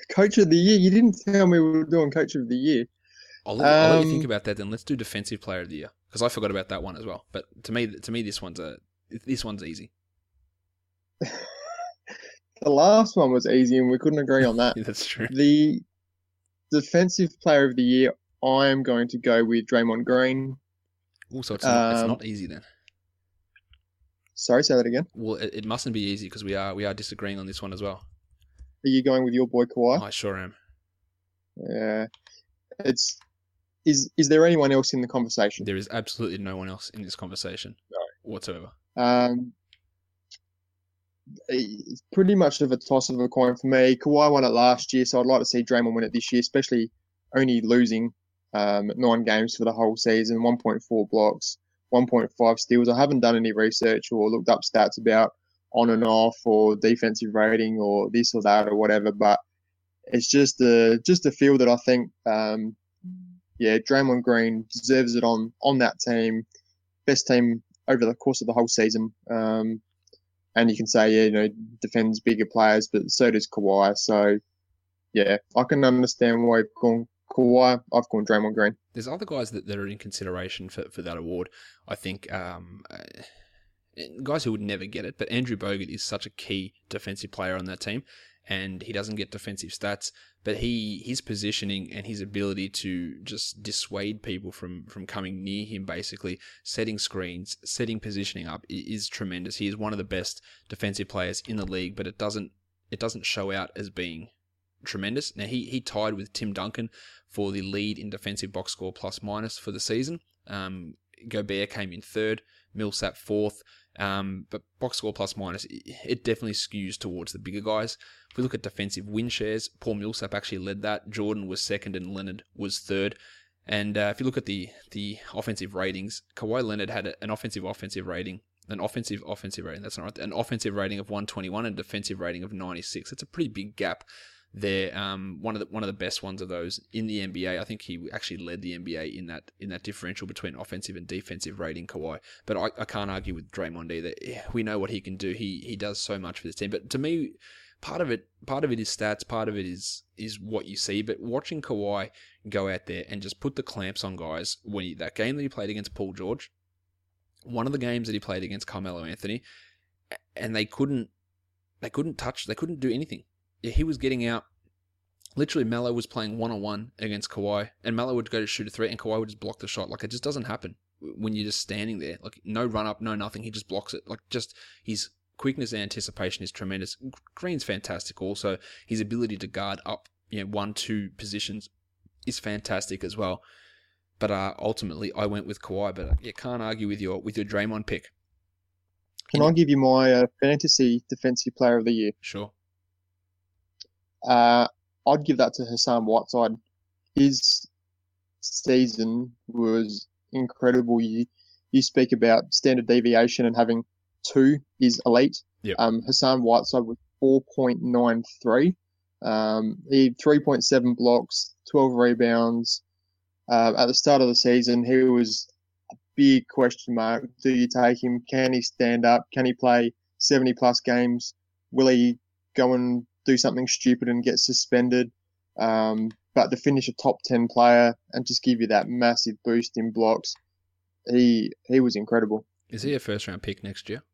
Coach of the year. You didn't tell me we were doing Coach of the year. I'll let you think about that. Then let's do Defensive Player of the Year because I forgot about that one as well. But to me, this one's easy. The last one was easy, and we couldn't agree on that. That's true. The Defensive Player of the Year, I am going to go with Draymond Green. Also, it's not easy then. Sorry, say that again. Well, it mustn't be easy because we are disagreeing on this one as well. Are you going with your boy Kawhi? I sure am. Yeah. Is there anyone else in the conversation? There is absolutely no one else in this conversation whatsoever. It's pretty much of a toss of a coin for me. Kawhi won it last year, so I'd like to see Draymond win it this year, especially only losing 9 games for the whole season, 1.4 blocks, 1.5 steals. I haven't done any research or looked up stats about on and off or defensive rating or this or that or whatever, but it's just a feel that I think, Draymond Green deserves it on that team, best team over the course of the whole season. And you can say, defends bigger players, but so does Kawhi. So, yeah, I can understand why you've gone Kawhi. I've gone Draymond Green. There's other guys that are in consideration for that award. I think guys who would never get it, but Andrew Bogut is such a key defensive player on that team, and he doesn't get defensive stats, but his positioning and his ability to just dissuade people from coming near him, basically setting screens, setting positioning up, is tremendous. He is one of the best defensive players in the league, but it doesn't show out as being tremendous. Now he tied with Tim Duncan for the lead in defensive box score plus minus for the season. Gobert came in third, Millsap fourth. But box score plus minus, it definitely skews towards the bigger guys. If we look at defensive win shares, Paul Millsap actually led that. Jordan was second and Leonard was third. And if you look at the offensive ratings, Kawhi Leonard had an offensive rating. An offensive rating, that's not right. An offensive rating of 121 and a defensive rating of 96. It's a pretty big gap there. One of the best ones of those in the NBA. I think he actually led the NBA in that differential between offensive and defensive rating, Kawhi. But I can't argue with Draymond either. We know what he can do. He does so much for this team. But to me, part of it is stats, part of it is what you see. But watching Kawhi go out there and just put the clamps on guys, that game that he played against Paul George, one of the games that he played against Carmelo Anthony, and they couldn't do anything. He was getting out. Literally, Melo was playing one-on-one against Kawhi, and Melo would go to shoot a three, and Kawhi would just block the shot. Like, it just doesn't happen when you're just standing there. Like, no run-up, no nothing. He just blocks it. Like, just his quickness and anticipation is tremendous. Green's fantastic also. His ability to guard up, 1-2 positions is fantastic as well. But ultimately, I went with Kawhi, but you can't argue with your Draymond pick. Can I give you my fantasy defensive player of the year? Sure. I'd give that to Hassan Whiteside. His season was incredible. You speak about standard deviation and having 2 is elite. Yep. Hassan Whiteside was 4.93. He had 3.7 blocks, 12 rebounds. At the start of the season, he was a big question mark. Do you take him? Can he stand up? Can he play 70-plus games? Will he go and do something stupid and get suspended? But to finish a top 10 player and just give you that massive boost in blocks, he was incredible. Is he a first-round pick next year?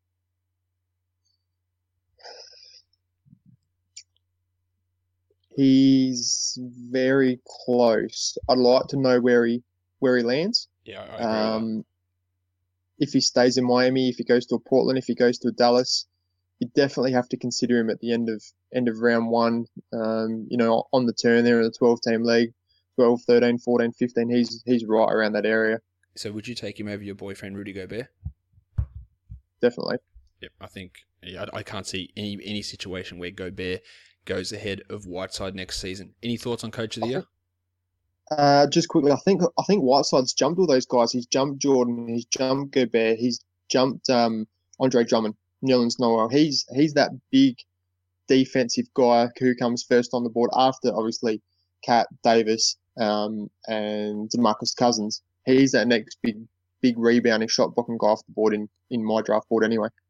He's very close. I'd like to know where he lands. Yeah, I agree. If he stays in Miami, if he goes to Portland, if he goes to Dallas, you definitely have to consider him at the end of round 1. On the turn there in the 12-team league, 12, 13, 14, 15. He's right around that area. So would you take him over your boyfriend Rudy Gobert? Definitely. Yep, I think I can't see any situation where Gobert goes ahead of Whiteside next season. Any thoughts on Coach of the Year? Just quickly, I think Whiteside's jumped all those guys. He's jumped Jordan. He's jumped Gobert. He's jumped Andre Drummond, Nerlens Noel. He's that big defensive guy who comes first on the board after obviously Cat Davis and DeMarcus Cousins. He's that next big rebounding shot blocking guy off the board in my draft board anyway.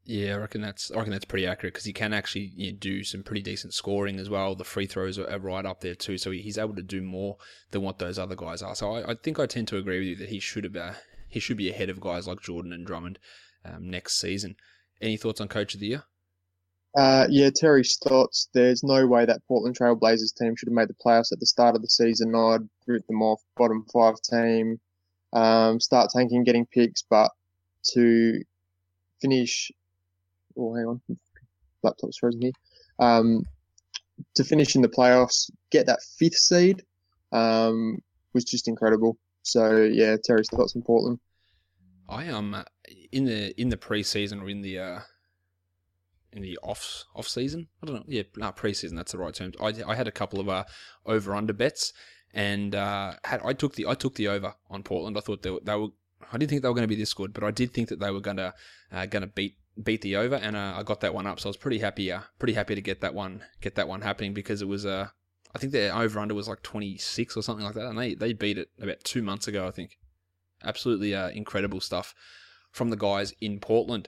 Yeah, I reckon that's pretty accurate because he can actually do some pretty decent scoring as well. The free throws are right up there too, so he's able to do more than what those other guys are. So I think I tend to agree with you that he should be ahead of guys like Jordan and Drummond next season. Any thoughts on Coach of the Year? Yeah, Terry Stotts. There's no way that Portland Trail Blazers team should have made the playoffs at the start of the season. I'd root them off, bottom 5 team, start tanking, getting picks, but to finish. Oh, hang on, laptop's frozen here. To finish in the playoffs, get that 5th seed, was just incredible. So yeah, Terry Stotts in Portland. I am in the preseason or in the off season. I don't know. Yeah, no, preseason. That's the right term. I had a couple of over under bets, and I took the over on Portland. I thought they were. I didn't think they were going to be this good, but I did think that they were going to beat the over, and I got that one up. So I was pretty happy to get that one happening because it was I think their over under was like 26 or something like that, and they beat it about 2 months ago, I think. Absolutely incredible stuff from the guys in Portland.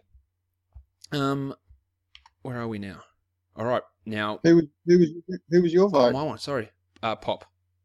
Where are we now? All right, now who was your vote? My one, sorry, Pop.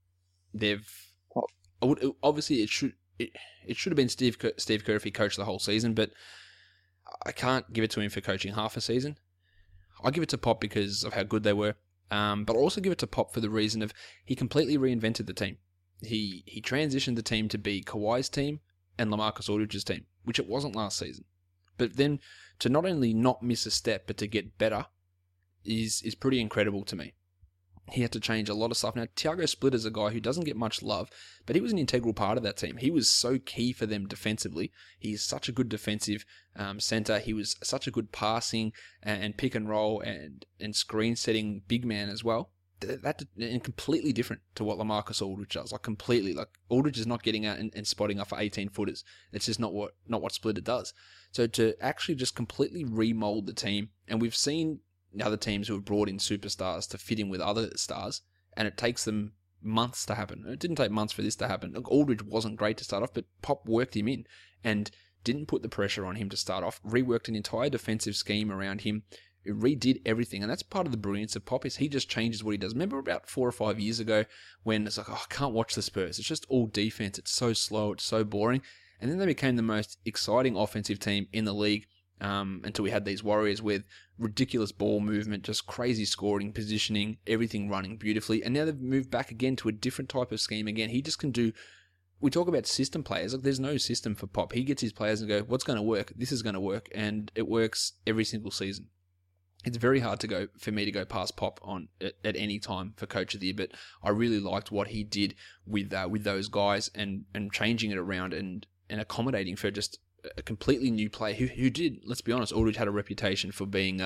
Pop. Obviously it should have been Steve Kerr if he coached the whole season, but I can't give it to him for coaching half a season. I give it to Pop because of how good they were, but I also give it to Pop for the reason of he completely reinvented the team. He transitioned the team to be Kawhi's team and LaMarcus Aldridge's team, which it wasn't last season. But then to not only not miss a step, but to get better is pretty incredible to me. He had to change a lot of stuff. Now, Tiago Splitter's a guy who doesn't get much love, but he was an integral part of that team. He was so key for them defensively. He's such a good defensive center. He was such a good passing and pick and roll and screen setting big man as well. That and completely different to what LaMarcus Aldridge does. Like completely, like Aldridge is not getting out and spotting up for 18-footers. It's just not what Splitter does. So to actually just completely remold the team, and we've seen other teams who have brought in superstars to fit in with other stars, and it takes them months to happen. It didn't take months for this to happen. Look, Aldridge wasn't great to start off, but Pop worked him in and didn't put the pressure on him to start off. Reworked an entire defensive scheme around him. It redid everything, and that's part of the brilliance of Pop is he just changes what he does. Remember about 4 or 5 years ago when it's like, oh, I can't watch the Spurs. It's just all defense. It's so slow. It's so boring. And then they became the most exciting offensive team in the league until we had these Warriors with ridiculous ball movement, just crazy scoring, positioning, everything running beautifully. And now they've moved back again to a different type of scheme again. He just can do... We talk about system players. Look, there's no system for Pop. He gets his players and go, what's going to work? This is going to work. And it works every single season. It's very hard for me to go past Pop on at any time for Coach of the Year, but I really liked what he did with those guys and changing it around and accommodating for just a completely new player who did. Let's be honest, Aldridge had a reputation for being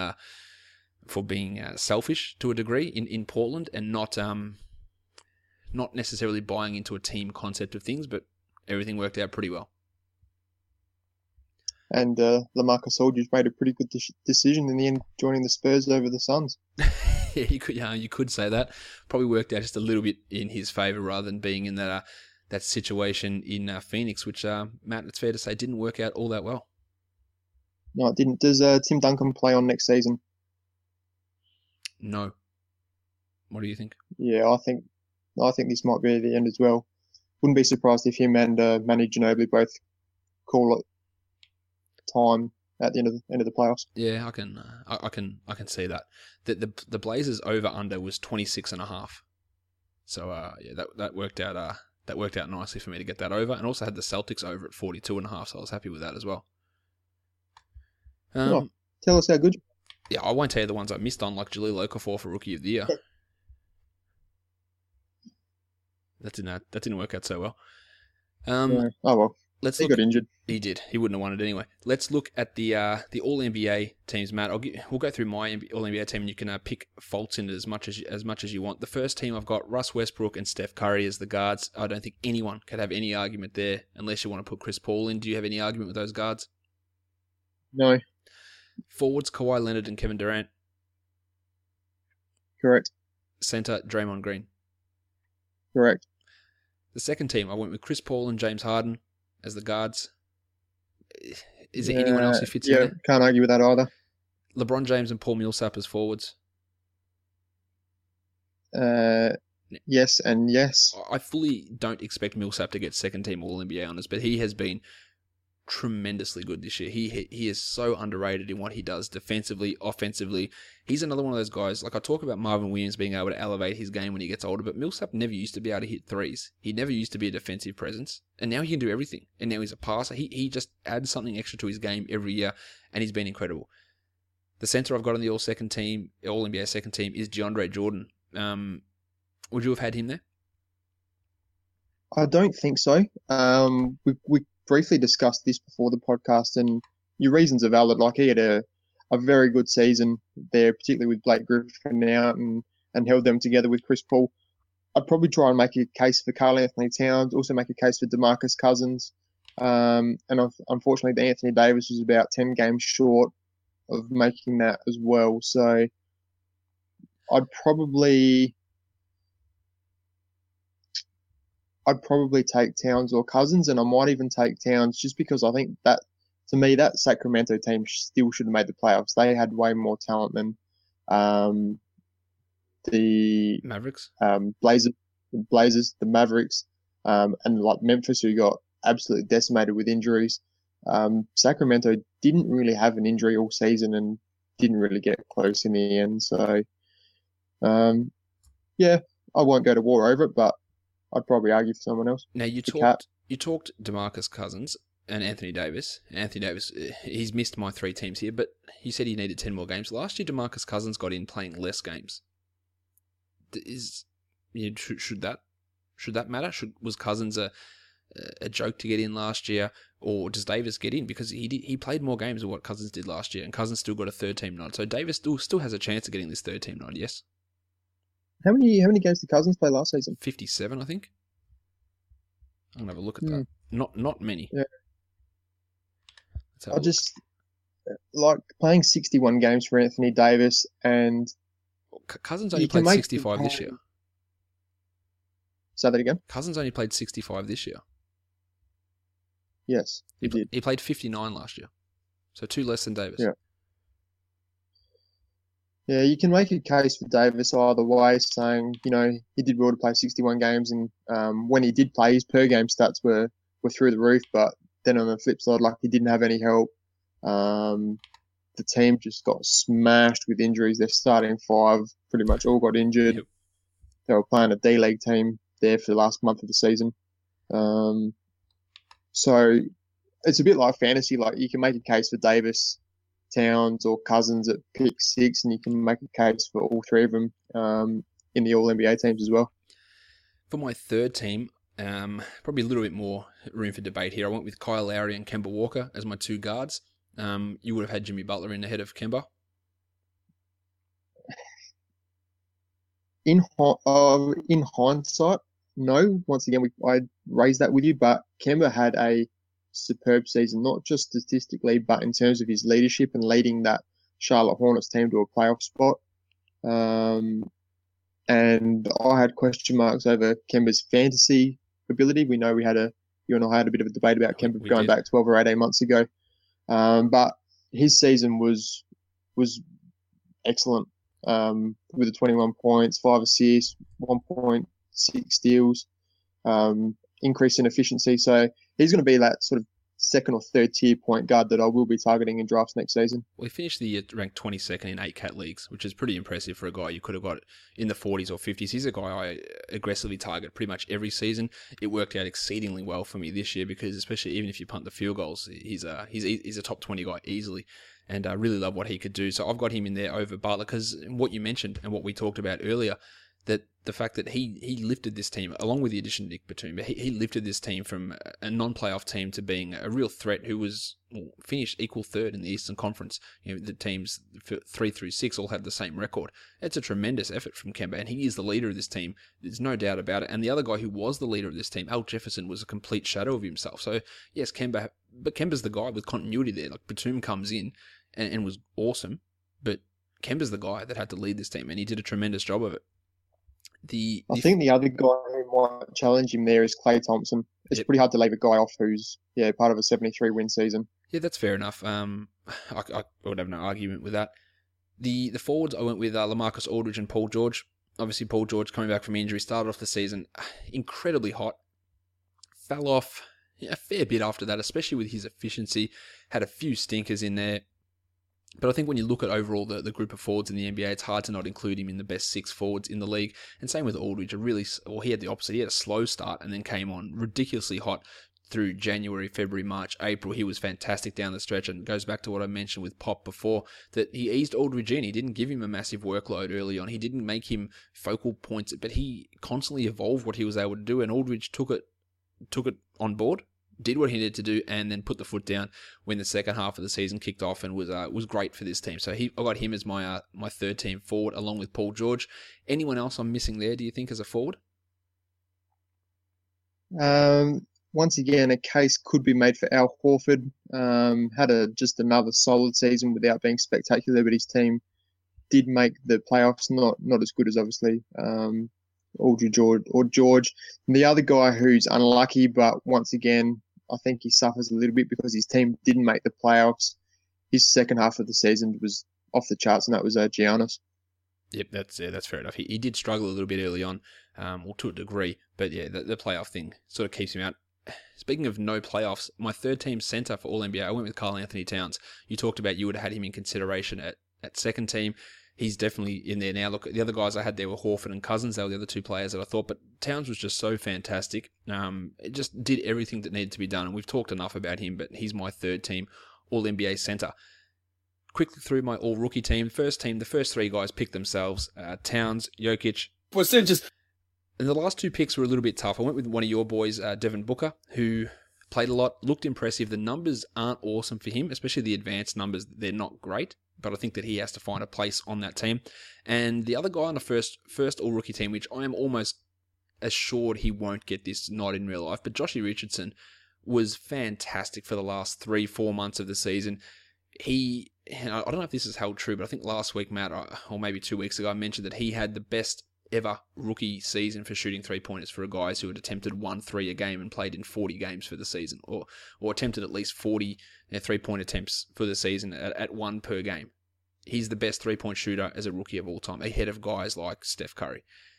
selfish to a degree in Portland and not necessarily buying into a team concept of things, but everything worked out pretty well. And LaMarcus Aldridge made a pretty good decision in the end, joining the Spurs over the Suns. Yeah, you could say that. Probably worked out just a little bit in his favour rather than being in that situation in Phoenix, which, Matt, it's fair to say, didn't work out all that well. No, it didn't. Does Tim Duncan play on next season? No. What do you think? Yeah, I think this might be the end as well. Wouldn't be surprised if him and Manu Ginobili both call it time at the end of the playoffs. Yeah, I can see that. The Blazers over under was 26.5. So yeah, that worked out. That worked out nicely for me to get that over, and also had the Celtics over at 42.5. So I was happy with that as well. Tell us how good. Yeah, I won't tell you the ones I missed on, like Jahlil Okafor for Rookie of the Year. That didn't work out so well. Oh well. He got injured. He did. He wouldn't have won it anyway. Let's look at the All NBA teams, Matt. We'll go through my All NBA team, and you can pick faults in it as much as you want. The first team I've got Russ Westbrook and Steph Curry as the guards. I don't think anyone could have any argument there unless you want to put Chris Paul in. Do you have any argument with those guards? No. Forwards Kawhi Leonard and Kevin Durant. Correct. Center Draymond Green. Correct. The second team I went with Chris Paul and James Harden as the guards. Is there anyone else who fits in Yeah, there? can't argue with that either. LeBron James and Paul Millsap as forwards. Yes and yes. I fully don't expect Millsap to get second team All-NBA honors, but he has been tremendously good this year. He is so underrated in what he does defensively, offensively. He's another one of those guys, like I talk about Marvin Williams being able to elevate his game when he gets older, but Millsap never used to be able to hit threes. He never used to be a defensive presence, and now he can do everything. And now he's a passer. He just adds something extra to his game every year, and he's been incredible. The center I've got on the All-NBA second team is DeAndre Jordan. Would you have had him there? I don't think so. We briefly discussed this before the podcast, and your reasons are valid. Like, he had a very good season there, particularly with Blake Griffin out and held them together with Chris Paul. I'd probably try and make a case for Karl Anthony Towns, also make a case for DeMarcus Cousins. And unfortunately, Anthony Davis was about 10 games short of making that as well. So I'd probably take Towns or Cousins, and I might even take Towns just because I think that, to me, that Sacramento team still should have made the playoffs. They had way more talent than the Mavericks, Blazers, the Mavericks, and like Memphis, who got absolutely decimated with injuries. Sacramento didn't really have an injury all season and didn't really get close in the end. So, yeah, I won't go to war over it, but I'd probably argue for someone else. Now, you talked DeMarcus Cousins and Anthony Davis. Anthony Davis, he's missed my three teams here, but he said he needed 10 more games. Last year, DeMarcus Cousins got in playing less games. Should that matter? Was Cousins a joke to get in last year, or does Davis get in because he played more games than what Cousins did last year, and Cousins still got a third team nod. So Davis still has a chance of getting this third team nod. Yes. How many games did Cousins play last season? 57, I think. I'm gonna have a look at that. Not many. Yeah. I just like playing 61 games for Anthony Davis, and Cousins only played 65 this year. Say that again. Cousins only played 65 this year. Yes, he played 59 last year, so 2 less than Davis. Yeah. Yeah, you can make a case for Davis either way, saying, he did well to play 61 games, and when he did play, his per game stats were through the roof. But then on the flip side, like, he didn't have any help. The team just got smashed with injuries. Their starting 5 pretty much all got injured. Yep. They were playing a D-League team there for the last month of the season. So it's a bit like fantasy. Like, you can make a case for Davis, Towns, or Cousins at pick 6, and you can make a case for all 3 of them in the All-NBA teams as well. For my third team, probably a little bit more room for debate here. I went with Kyle Lowry and Kemba Walker as my 2 guards. You would have had Jimmy Butler in ahead of Kemba. In hindsight, no. Once again, I raised that with you, but Kemba had a superb season, not just statistically, but in terms of his leadership and leading that Charlotte Hornets team to a playoff spot. And I had question marks over Kemba's fantasy ability. We know you and I had a bit of a debate about Kemba going back 12 or 18 months ago. But his season was excellent, with the 21 points, 5 assists, 1.6 steals, increase in efficiency. So he's going to be that sort of second or third tier point guard that I will be targeting in drafts next season. Well, he finished the year ranked 22nd in 8 cat leagues, which is pretty impressive for a guy you could have got in the 40s or 50s. He's a guy I aggressively target pretty much every season. It worked out exceedingly well for me this year because, especially even if you punt the field goals, he's a top 20 guy easily. And I really love what he could do. So I've got him in there over Butler because what you mentioned and what we talked about earlier, that the fact that he lifted this team, along with the addition of Nick Batum, but he lifted this team from a non-playoff team to being a real threat who was finished equal third in the Eastern Conference. The teams 3 through 6 all had the same record. It's a tremendous effort from Kemba, and he is the leader of this team. There's no doubt about it. And the other guy who was the leader of this team, Al Jefferson, was a complete shadow of himself. So yes, Kemba's the guy with continuity there. Like, Batum comes in and was awesome, but Kemba's the guy that had to lead this team, and he did a tremendous job of it. I think the other guy who might challenge him there is Klay Thompson. It's pretty hard to leave a guy off who's part of a 73-win season. Yeah, that's fair enough. I would have no argument with that. The forwards, I went with LaMarcus Aldridge and Paul George. Obviously, Paul George coming back from injury, started off the season incredibly hot, fell off a fair bit after that, especially with his efficiency, had a few stinkers in there. But I think when you look at overall the group of forwards in the NBA, it's hard to not include him in the best 6 forwards in the league. And same with Aldridge, he had the opposite. He had a slow start and then came on ridiculously hot through January, February, March, April. He was fantastic down the stretch, and it goes back to what I mentioned with Pop before, that he eased Aldridge in. He didn't give him a massive workload early on. He didn't make him focal points, but he constantly evolved what he was able to do, and Aldridge took it on board, did what he needed to do, and then put the foot down when the second half of the season kicked off, and was great for this team. So I got him as my third team forward, along with Paul George. Anyone else I'm missing there, do you think, as a forward? Once again, a case could be made for Al Horford. Had just another solid season without being spectacular, but his team did make the playoffs. Not as good as obviously Aldridge or George. And the other guy who's unlucky, but once again, I think he suffers a little bit because his team didn't make the playoffs. His second half of the season was off the charts, and that was Giannis. Yep, that's fair enough. He did struggle a little bit early on, or to a degree, but yeah, the playoff thing sort of keeps him out. Speaking of no playoffs, my third team center for All NBA, I went with Karl Anthony Towns. You talked about you would have had him in consideration at second team. He's definitely in there now. Look, the other guys I had there were Horford and Cousins. They were the other two players that I thought, but Towns was just so fantastic. It just did everything that needed to be done, and we've talked enough about him, but he's my third team All NBA center. Quickly through my all rookie team. First team, the first 3 guys picked themselves. Towns, Jokic. Percentages. And the last 2 picks were a little bit tough. I went with one of your boys, Devin Booker, who played a lot, looked impressive. The numbers aren't awesome for him, especially the advanced numbers. They're not great, but I think that he has to find a place on that team. And the other guy on the first all-rookie team, which I am almost assured he won't get this nod in real life, but Joshy Richardson was fantastic for the last 3-4 months of the season. I don't know if this is held true, but I think last week, Matt, or maybe 2 weeks ago, I mentioned that he had the best ever rookie season for shooting 3-pointers for guys who had attempted 1 3 a game and played in 40 games for the season, or attempted at least 40 3-point attempts for the season at 1 per game. He's the best 3-point shooter as a rookie of all time, ahead of guys like Steph Curry.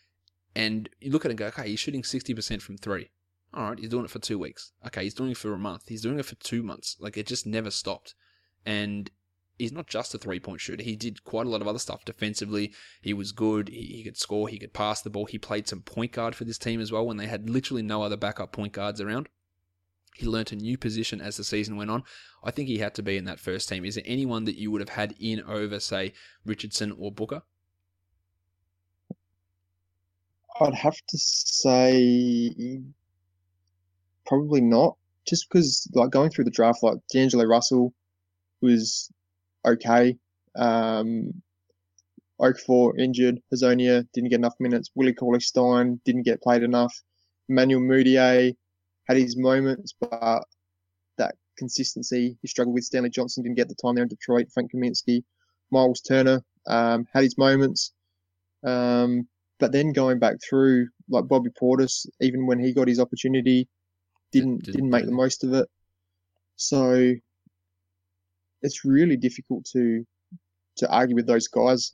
And you look at it and go, okay, he's shooting 60% from 3. All right, he's doing it for 2 weeks. Okay, he's doing it for a month. He's doing it for 2 months. Like, it just never stopped. And he's not just a 3-point shooter. He did quite a lot of other stuff defensively. He was good. He could score. He could pass the ball. He played some point guard for this team as well when they had literally no other backup point guards around. He learnt a new position as the season went on. I think he had to be in that first team. Is there anyone that you would have had in over, say, Richardson or Booker? I'd have to say probably not. Just because, like, going through the draft, like, D'Angelo Russell was okay. Okafor injured. Hazonia didn't get enough minutes. Willie Cauley-Stein didn't get played enough. Emmanuel Mudiay had his moments, but that consistency he struggled with. Stanley Johnson didn't get the time there in Detroit. Frank Kaminsky, Miles Turner had his moments. But then going back through, like Bobby Portis, even when he got his opportunity, didn't make the most of it. So it's really difficult to argue with those guys.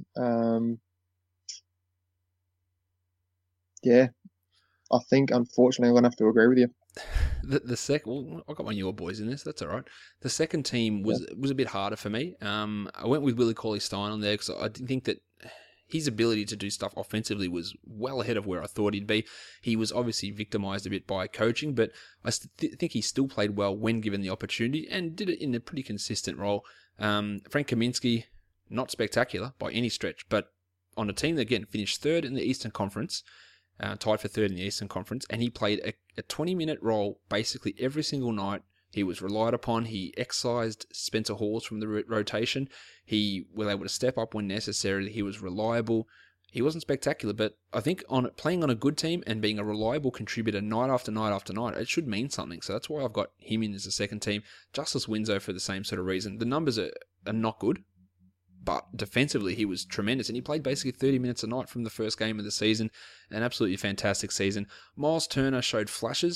Yeah, I think unfortunately I'm gonna have to agree with you. The second, I got one of your boys in this. That's all right. The second team was a bit harder for me. I went with Willie Cauley-Stein on there because I think that his ability to do stuff offensively was well ahead of where I thought he'd be. He was obviously victimized a bit by coaching, but I think he still played well when given the opportunity and did it in a pretty consistent role. Frank Kaminsky, not spectacular by any stretch, but on a team that, again, finished third in the Eastern Conference, tied for third in the Eastern Conference, and he played a 20-minute role basically every single night. He was relied upon. He excised Spencer Hawes from the rotation. He was able to step up when necessary. He was reliable. He wasn't spectacular, but I think playing on a good team and being a reliable contributor night after night after night, it should mean something. So that's why I've got him in as a second team. Justice Winslow for the same sort of reason. The numbers are not good, but defensively he was tremendous, and he played basically 30 minutes a night from the first game of the season. An absolutely fantastic season. Miles Turner showed flashes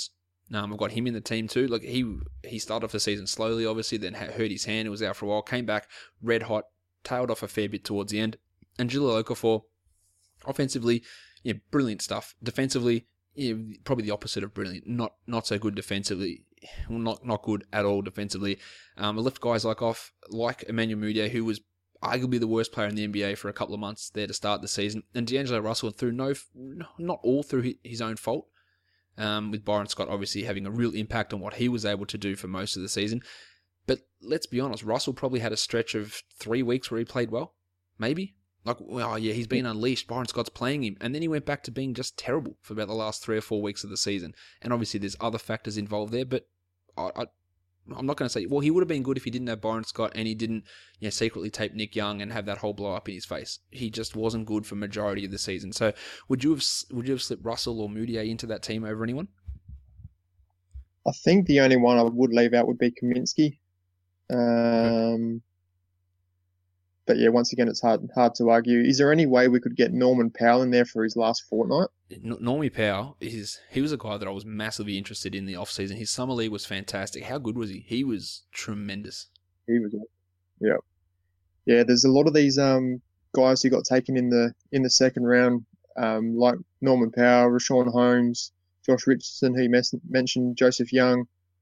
I've got him in the team too. Look, he started off the season slowly, obviously, then hurt his hand. It was out for a while. Came back red hot, tailed off a fair bit towards the end. And Jahlil Okafor, offensively, brilliant stuff. Defensively, probably the opposite of brilliant. Not so good defensively. Well, not good at all defensively. I left guys like Emmanuel Mudiay, who was arguably the worst player in the NBA for a couple of months there to start the season, and D'Angelo Russell through not all through his own fault. With Byron Scott obviously having a real impact on what he was able to do for most of the season. But let's be honest, Russell probably had a stretch of 3 weeks where he played well, maybe. He's been unleashed. Byron Scott's playing him. And then he went back to being just terrible for about the last 3 or 4 weeks of the season. And obviously there's other factors involved there, but I'm not going to say, well, he would have been good if he didn't have Byron Scott and he didn't secretly tape Nick Young and have that whole blow up in his face. He just wasn't good for majority of the season. So would you have slipped Russell or Mudiay into that team over anyone? I think the only one I would leave out would be Kaminsky. But yeah, once again, it's hard to argue. Is there any way we could get Norman Powell in there for his last fortnight? Normie Powell, he was a guy that I was massively interested in the offseason. His summer league was fantastic. How good was he? He was tremendous. He was, yeah. Yeah, there's a lot of these guys who got taken in the second round, like Norman Powell, Rashawn Holmes, Josh Richardson, who you mentioned, Joseph Young.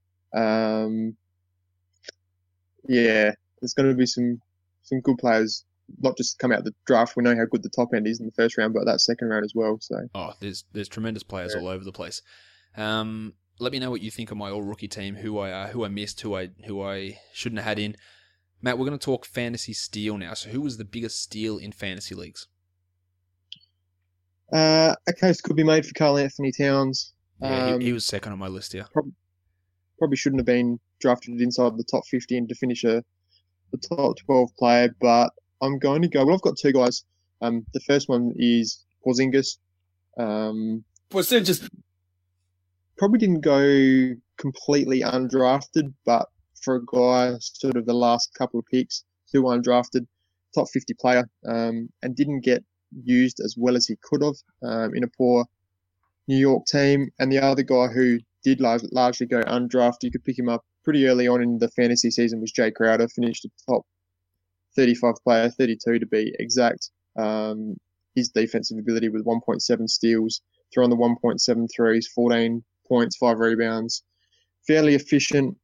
Yeah, there's going to be some good players, not just come out of the draft. We know how good the top end is in the first round, but that second round as well. So there's tremendous players all over the place. Let me know what you think of my all rookie team, who I missed, who I shouldn't have had in. Matt, we're going to talk fantasy steal now. So who was the biggest steal in fantasy leagues? A case could be made for Karl Anthony Towns. Yeah, he was second on my list here. Probably shouldn't have been drafted inside the top 50 and to finish the top 12 player, but I'm going to go. Well, I've got two guys. The first one is Porzingis. Porzingis probably didn't go completely undrafted, but for a guy sort of the last couple of picks, still undrafted, top 50 player, and didn't get used as well as he could have in a poor New York team. And the other guy who did largely go undrafted, you could pick him up pretty early on in the fantasy season, was Jay Crowder, finished a top 35 player, 32 to be exact. His defensive ability with 1.7 steals, threw on the 1.7 threes, 14 points, 5 rebounds. Fairly efficient.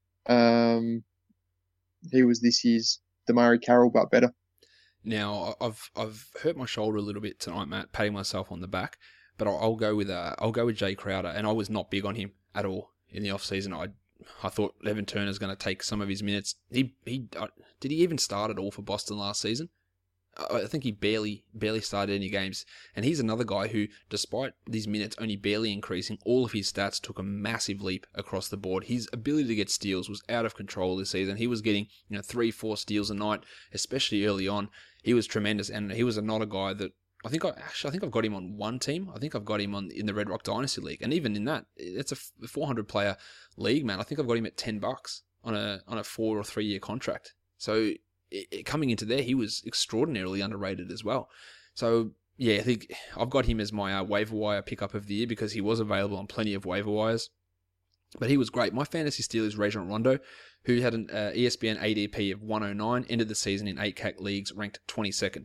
He was this year's Damari Carroll, but better. Now, I've hurt my shoulder a little bit tonight, Matt, patting myself on the back, but I'll go with Jay Crowder, and I was not big on him at all in the off season. I thought Evan Turner's going to take some of his minutes. Did he even start at all for Boston last season? I think he barely started any games. And he's another guy who, despite these minutes only barely increasing, all of his stats took a massive leap across the board. His ability to get steals was out of control this season. He was getting 3-4 steals a night, especially early on. He was tremendous, and he was not a guy that I think I've got him on one team. I think I've got him in the Red Rock Dynasty League, and even in that, it's a 400 player league, man. I think I've got him at $10 on a 4 or 3 year contract. So coming into there, he was extraordinarily underrated as well. So yeah, I think I've got him as my waiver wire pickup of the year because he was available on plenty of waiver wires. But he was great. My fantasy steal is Rajon Rondo, who had an ESPN ADP of 109, ended the season in 8-cat leagues, ranked 22nd.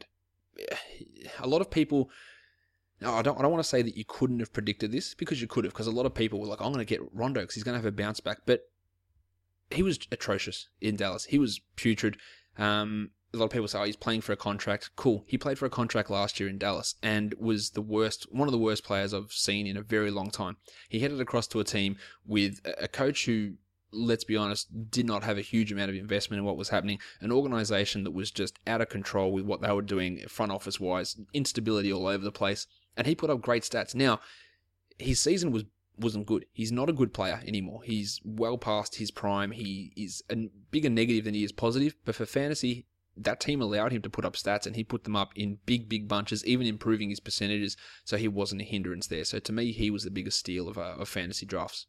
A lot of people, I don't want to say that you couldn't have predicted this, because you could have, because a lot of people were like, I'm going to get Rondo because he's going to have a bounce back. But he was atrocious in Dallas. He was putrid. A lot of people say, he's playing for a contract. Cool. He played for a contract last year in Dallas and was one of the worst players I've seen in a very long time. He headed across to a team with a coach who, let's be honest, did not have a huge amount of investment in what was happening. An organization that was just out of control with what they were doing front office wise, instability all over the place. And he put up great stats. Now, his season wasn't good. He's not a good player anymore. He's well past his prime. He is a bigger negative than he is positive. But for fantasy, that team allowed him to put up stats, and he put them up in big bunches, even improving his percentages. So he wasn't a hindrance there. So to me, he was the biggest steal of fantasy drafts.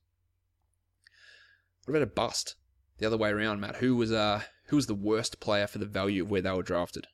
What about a bust? The other way around, Matt. Who was the worst player for the value of where they were drafted?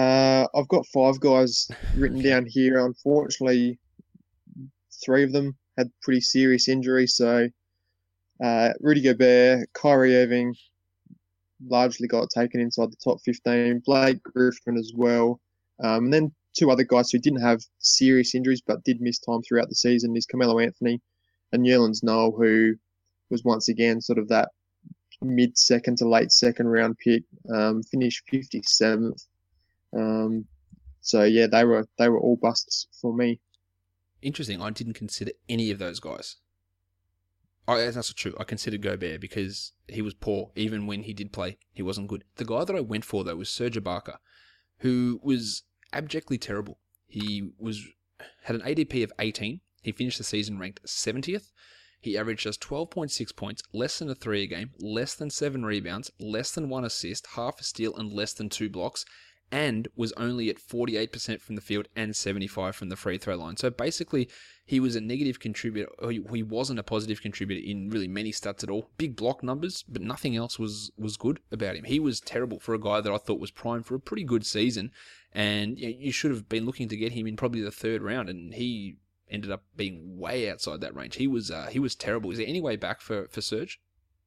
I've got 5 guys written down here. Unfortunately, 3 of them had pretty serious injuries. So Rudy Gobert, Kyrie Irving largely got taken inside the top 15. Blake Griffin as well. And then two other guys who didn't have serious injuries but did miss time throughout the season is Carmelo Anthony and Nerlens Noel, who was once again sort of that mid-second to late second round pick, finished 57th. So yeah, they were all busts for me. Interesting. I didn't consider any of those guys. That's not true. I considered Gobert because he was poor. Even when he did play, he wasn't good. The guy that I went for, though, was Serge Ibaka, who was abjectly terrible. He had an ADP of 18. He finished the season ranked 70th. He averaged just 12.6 points, less than a 3 a game, less than 7 rebounds, less than 1 assist, half a steal, and less than 2 blocks, and was only at 48% from the field and 75% from the free throw line. So basically, he was a negative contributor. He wasn't a positive contributor in really many stats at all. Big block numbers, but nothing else was good about him. He was terrible for a guy that I thought was primed for a pretty good season, and you should have been looking to get him in probably the 3rd round, and he ended up being way outside that range. He was terrible. Is there any way back for Serge?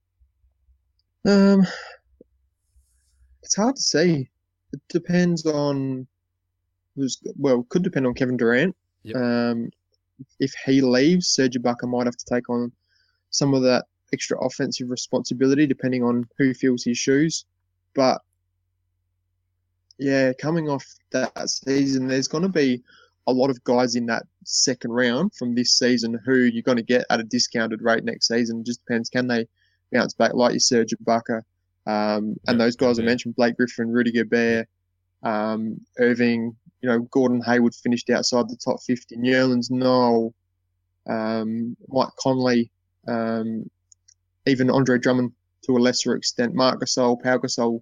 It's hard to say. It depends on could depend on Kevin Durant. Yep. If he leaves, Serge Ibaka might have to take on some of that extra offensive responsibility, depending on who fills his shoes. But yeah, coming off that season, there's going to be a lot of guys in that 2nd round from this season who you're going to get at a discounted rate next season. It just depends, can they bounce back like your Serge Ibaka? And those guys I mentioned, Blake Griffin, Rudy Gobert, Irving, Gordon Hayward finished outside the top 50. Nerlens Noel, Mike Conley, even Andre Drummond to a lesser extent, Marc Gasol, Pau Gasol.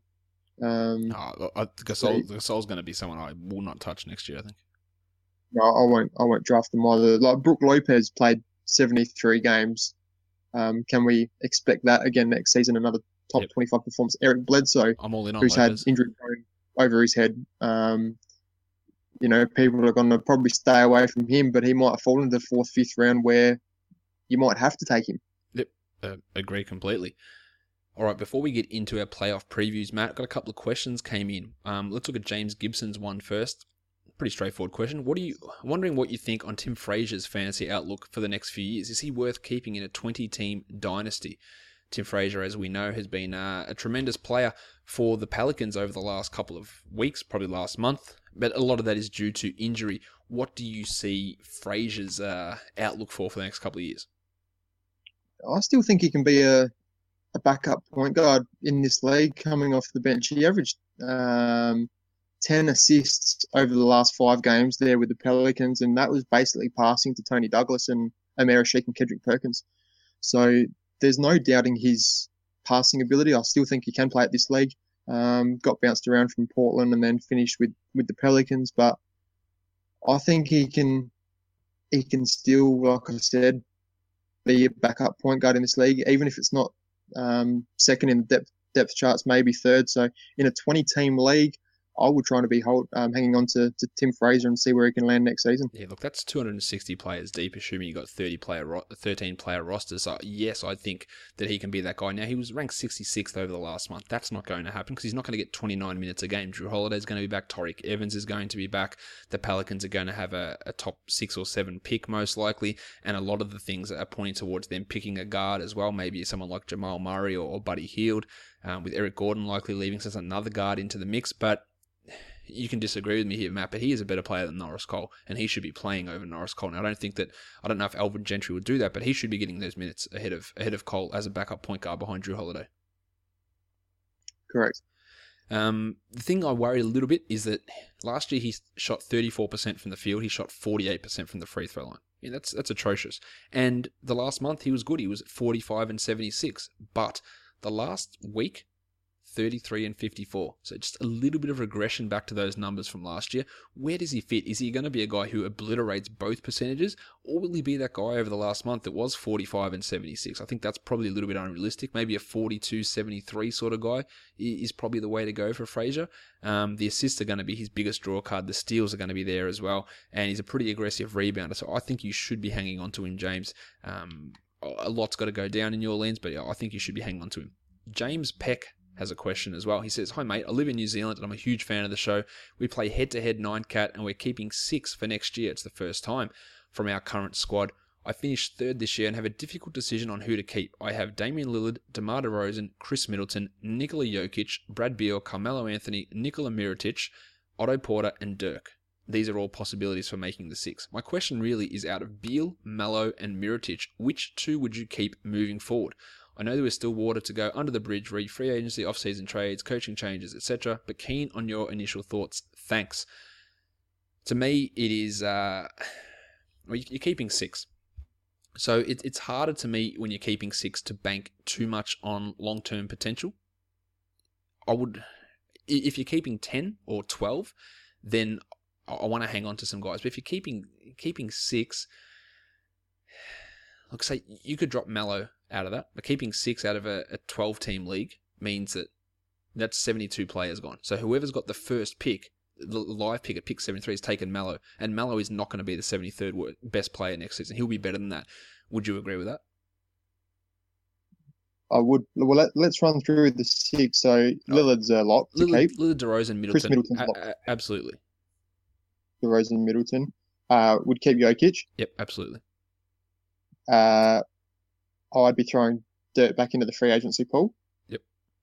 Gasol's going to be someone I will not touch next year, I think. No, I won't draft them either. Like Brook Lopez played 73 games. Can we expect that again next season? Another top 25 performance. Eric Bledsoe, I'm all in on who's Lopez. had injury over his head. People are going to probably stay away from him, but he might fall into the 4th, 5th round where you might have to take him. Yep, agree completely. All right, before we get into our playoff previews, Matt, got a couple of questions came in. Let's look at James Gibson's one first. Pretty straightforward question. Wondering what you think on Tim Frazier's fantasy outlook for the next few years? Is he worth keeping in a 20-team dynasty? Tim Frazier, as we know, has been a tremendous player for the Pelicans over the last couple of weeks, probably last month, but a lot of that is due to injury. What do you see Frazier's outlook for the next couple of years? I still think he can be a backup point guard in this league coming off the bench. He averaged 10 assists over the last 5 games there with the Pelicans, and that was basically passing to Tony Douglas and Amir Sheik and Kendrick Perkins. So there's no doubting his passing ability. I still think he can play at this league. Got bounced around from Portland and then finished with the Pelicans, but I think he can still, like I said, be a backup point guard in this league, even if it's not second in the depth charts, maybe third. So in a 20-team league, I would try to be hanging on to Tim Frazier and see where he can land next season. Yeah, look, that's 260 players deep, assuming you got 13 player rosters. So yes, I think that he can be that guy. Now, he was ranked 66th over the last month. That's not going to happen because he's not going to get 29 minutes a game. Drew Holiday is going to be back. Tariq Evans is going to be back. The Pelicans are going to have a top 6 or 7 pick most likely, and a lot of the things are pointing towards them picking a guard as well. Maybe someone like Jamal Murray or Buddy Hield, with Eric Gordon likely leaving, so that's another guard into the mix. But you can disagree with me here, Matt, but he is a better player than Norris Cole, and he should be playing over Norris Cole. Now, I don't know if Alvin Gentry would do that, but he should be getting those minutes ahead of Cole as a backup point guard behind Drew Holiday. Correct. The thing I worry a little bit is that last year he shot 34% from the field. He shot 48% from the free throw line. Yeah, that's atrocious. And the last month he was good. He was at 45 and 76. But the last week, 33 and 54. So just a little bit of regression back to those numbers from last year. Where does he fit? Is he going to be a guy who obliterates both percentages, or will he be that guy over the last month that was 45 and 76? I think that's probably a little bit unrealistic. Maybe a 42-73 sort of guy is probably the way to go for Fraser. The assists are going to be his biggest draw card. The steals are going to be there as well, and he's a pretty aggressive rebounder. So I think you should be hanging on to him, James. A lot's got to go down in New Orleans, but I think you should be hanging on to him. James Peck has a question as well. He says, "Hi mate, I live in New Zealand and I'm a huge fan of the show. We play head-to-head 9-cat and we're keeping 6 for next year. It's the first time from our current squad. I finished 3rd this year and have a difficult decision on who to keep. I have Damian Lillard, DeMar DeRozan, Chris Middleton, Nikola Jokic, Brad Beal, Carmelo Anthony, Nikola Mirotic, Otto Porter and Dirk. These are all possibilities for making the 6. My question really is, out of Beal, Melo and Mirotic, which 2 would you keep moving forward? I know there is still water to go under the bridge, free agency, off-season trades, coaching changes, etc., but keen on your initial thoughts. Thanks." To me, it is, you're keeping 6. So it's harder to me when you're keeping 6 to bank too much on long-term potential. If you're keeping 10 or 12, then I want to hang on to some guys. But if you're keeping 6, like say you could drop Melo out of that, but keeping 6 out of a 12-team league means that that's 72 players gone. So whoever's got the first pick, the live pick at pick 73, has taken Melo, and Melo is not going to be the 73rd best player next season. He'll be better than that. Would you agree with that? I would. Well, let's run through the 6. So Lillard's a lock to keep. Lillard, DeRozan, Middleton. Chris Middleton's lock. Absolutely. DeRozan, Middleton. Would keep Jokic. Yep, absolutely. I'd be throwing Dirk back into the free agency pool. Yep.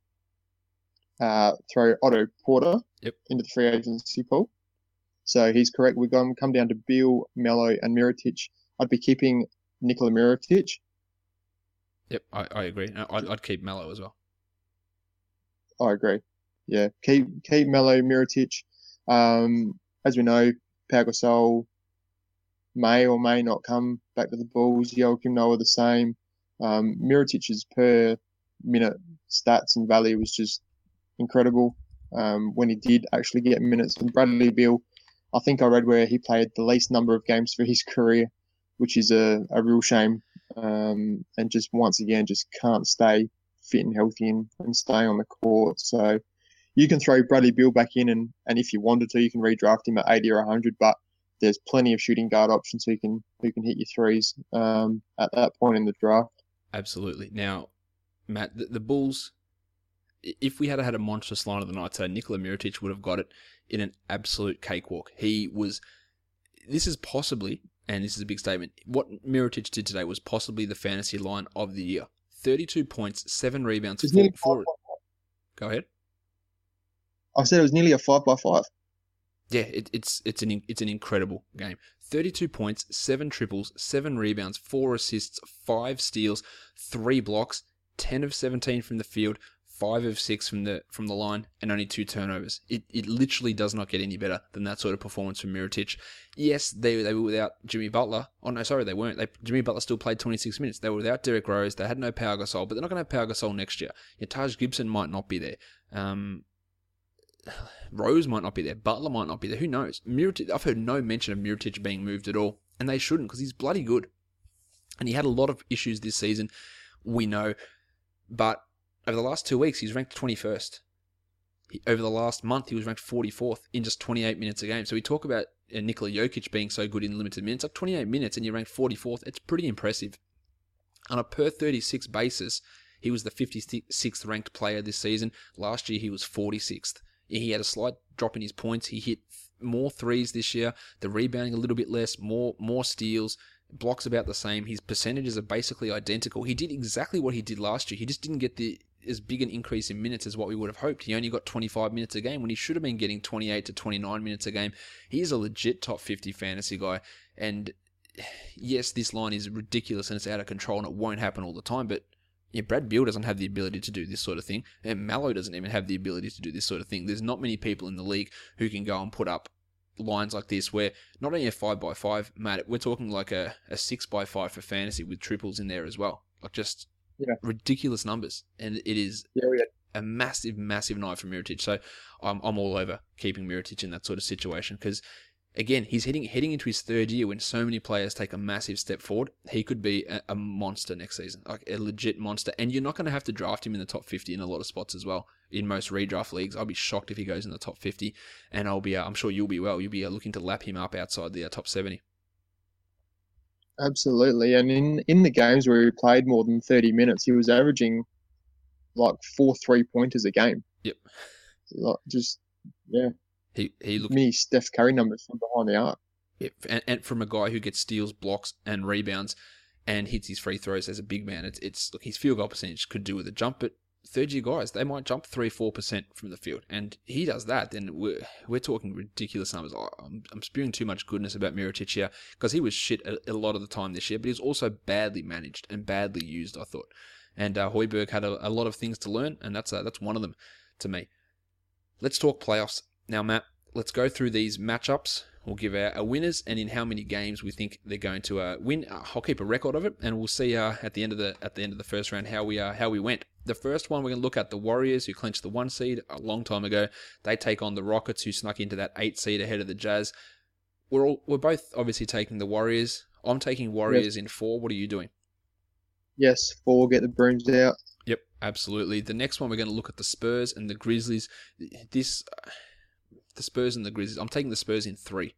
Throw Otto Porter. Yep. Into the free agency pool. So he's correct. We're going to come down to Beal, Melo, and Mirotic. I'd be keeping Nikola Mirotic. Yep, I agree. I'd keep Melo as well. I agree. Yeah, keep Melo, Mirotic. As we know, Pau Gasol may or may not come back to the Bulls. Joakim Noah the same. Mirotic's per minute stats and value was just incredible when he did actually get minutes. And Bradley Beal, I think I read where he played the least number of games for his career, which is a real shame. And just once again, just can't stay fit and healthy and stay on the court. So you can throw Bradley Beal back in, and if you wanted to, you can redraft him at 80 or 100, but there's plenty of shooting guard options who can hit your threes at that point in the draft. Absolutely. Now, Matt, the Bulls, if we had had a monstrous line of the night today, Nikola Mirotic would have got it in an absolute cakewalk. This is possibly, and this is a big statement, what Mirotic did today was possibly the fantasy line of the year. 32 points, 7 rebounds, 4. Go ahead. I said it was nearly a 5x5. Yeah, it's an incredible game. 32 points, 7 triples, 7 rebounds, 4 assists, 5 steals, 3 blocks, 10 of 17 from the field, 5 of 6 from the line, and only 2 turnovers. It literally does not get any better than that sort of performance from Mirotic. Yes, they were without Jimmy Butler. Oh no, sorry, they weren't. Jimmy Butler still played 26 minutes. They were without Derrick Rose. They had no Pau Gasol, but they're not going to have Pau Gasol next year. Yeah, Taj Gibson might not be there. Rose might not be there. Butler might not be there. Who knows? Mirotic, I've heard no mention of Mirotic being moved at all, and they shouldn't, because he's bloody good. And he had a lot of issues this season, we know, but over the last 2 weeks, he's ranked 21st. Over the last month, he was ranked 44th in just 28 minutes a game. So we talk about Nikola Jokic being so good in limited minutes. Like 28 minutes and you're ranked 44th. It's pretty impressive. On a per 36 basis, he was the 56th ranked player this season. Last year, he was 46th. He had a slight drop in his points. He hit more threes this year. The rebounding a little bit less, more steals. Blocks about the same. His percentages are basically identical. He did exactly what he did last year. He just didn't get as big an increase in minutes as what we would have hoped. He only got 25 minutes a game when he should have been getting 28 to 29 minutes a game. He is a legit top 50 fantasy guy. And yes, this line is ridiculous and it's out of control and it won't happen all the time, but yeah, Brad Beal doesn't have the ability to do this sort of thing, and Melo doesn't even have the ability to do this sort of thing. There's not many people in the league who can go and put up lines like this where not only a 5x5, Matt, we're talking like a 6x5 for fantasy with triples in there as well. Like just ridiculous numbers. And it is a massive, massive night from Mirotic. So I'm all over keeping Mirotic in that sort of situation because, again, he's heading into his third year when so many players take a massive step forward. He could be a monster next season, like a legit monster. And you're not going to have to draft him in the top 50 in a lot of spots as well. In most redraft leagues, I'll be shocked if he goes in the top 50. And I'm sure you'll be looking to lap him up outside the top 70. Absolutely. And in the games where he played more than 30 minutes, he was averaging like 4 3-pointers a game. Yep. Like, just, yeah. He looked mini Steph Curry numbers from behind the arc. Yeah, and from a guy who gets steals, blocks, and rebounds, and hits his free throws as a big man. Look, his field goal percentage could do with a jump, but third-year guys, they might jump 3-4% from the field, and he does that. Then we're talking ridiculous numbers. I'm spewing too much goodness about Mirotic here because he was shit a lot of the time this year, but he was also badly managed and badly used, I thought. And Hoiberg had a lot of things to learn, and that's one of them to me. Let's talk playoffs. Now, Matt, let's go through these matchups. We'll give our winners and in how many games we think they're going to win. I'll keep a record of it, and we'll see at the end of the first round how we went. The first one we're going to look at the Warriors, who clinched the 1 seed a long time ago. They take on the Rockets, who snuck into that 8 seed ahead of the Jazz. We're both obviously taking the Warriors. I'm taking Warriors in 4. What are you doing? Yes, 4. Get the brooms out. Yep, absolutely. The next one we're going to look at the Spurs and the Grizzlies. The Spurs and the Grizzlies. I'm taking the Spurs in 3.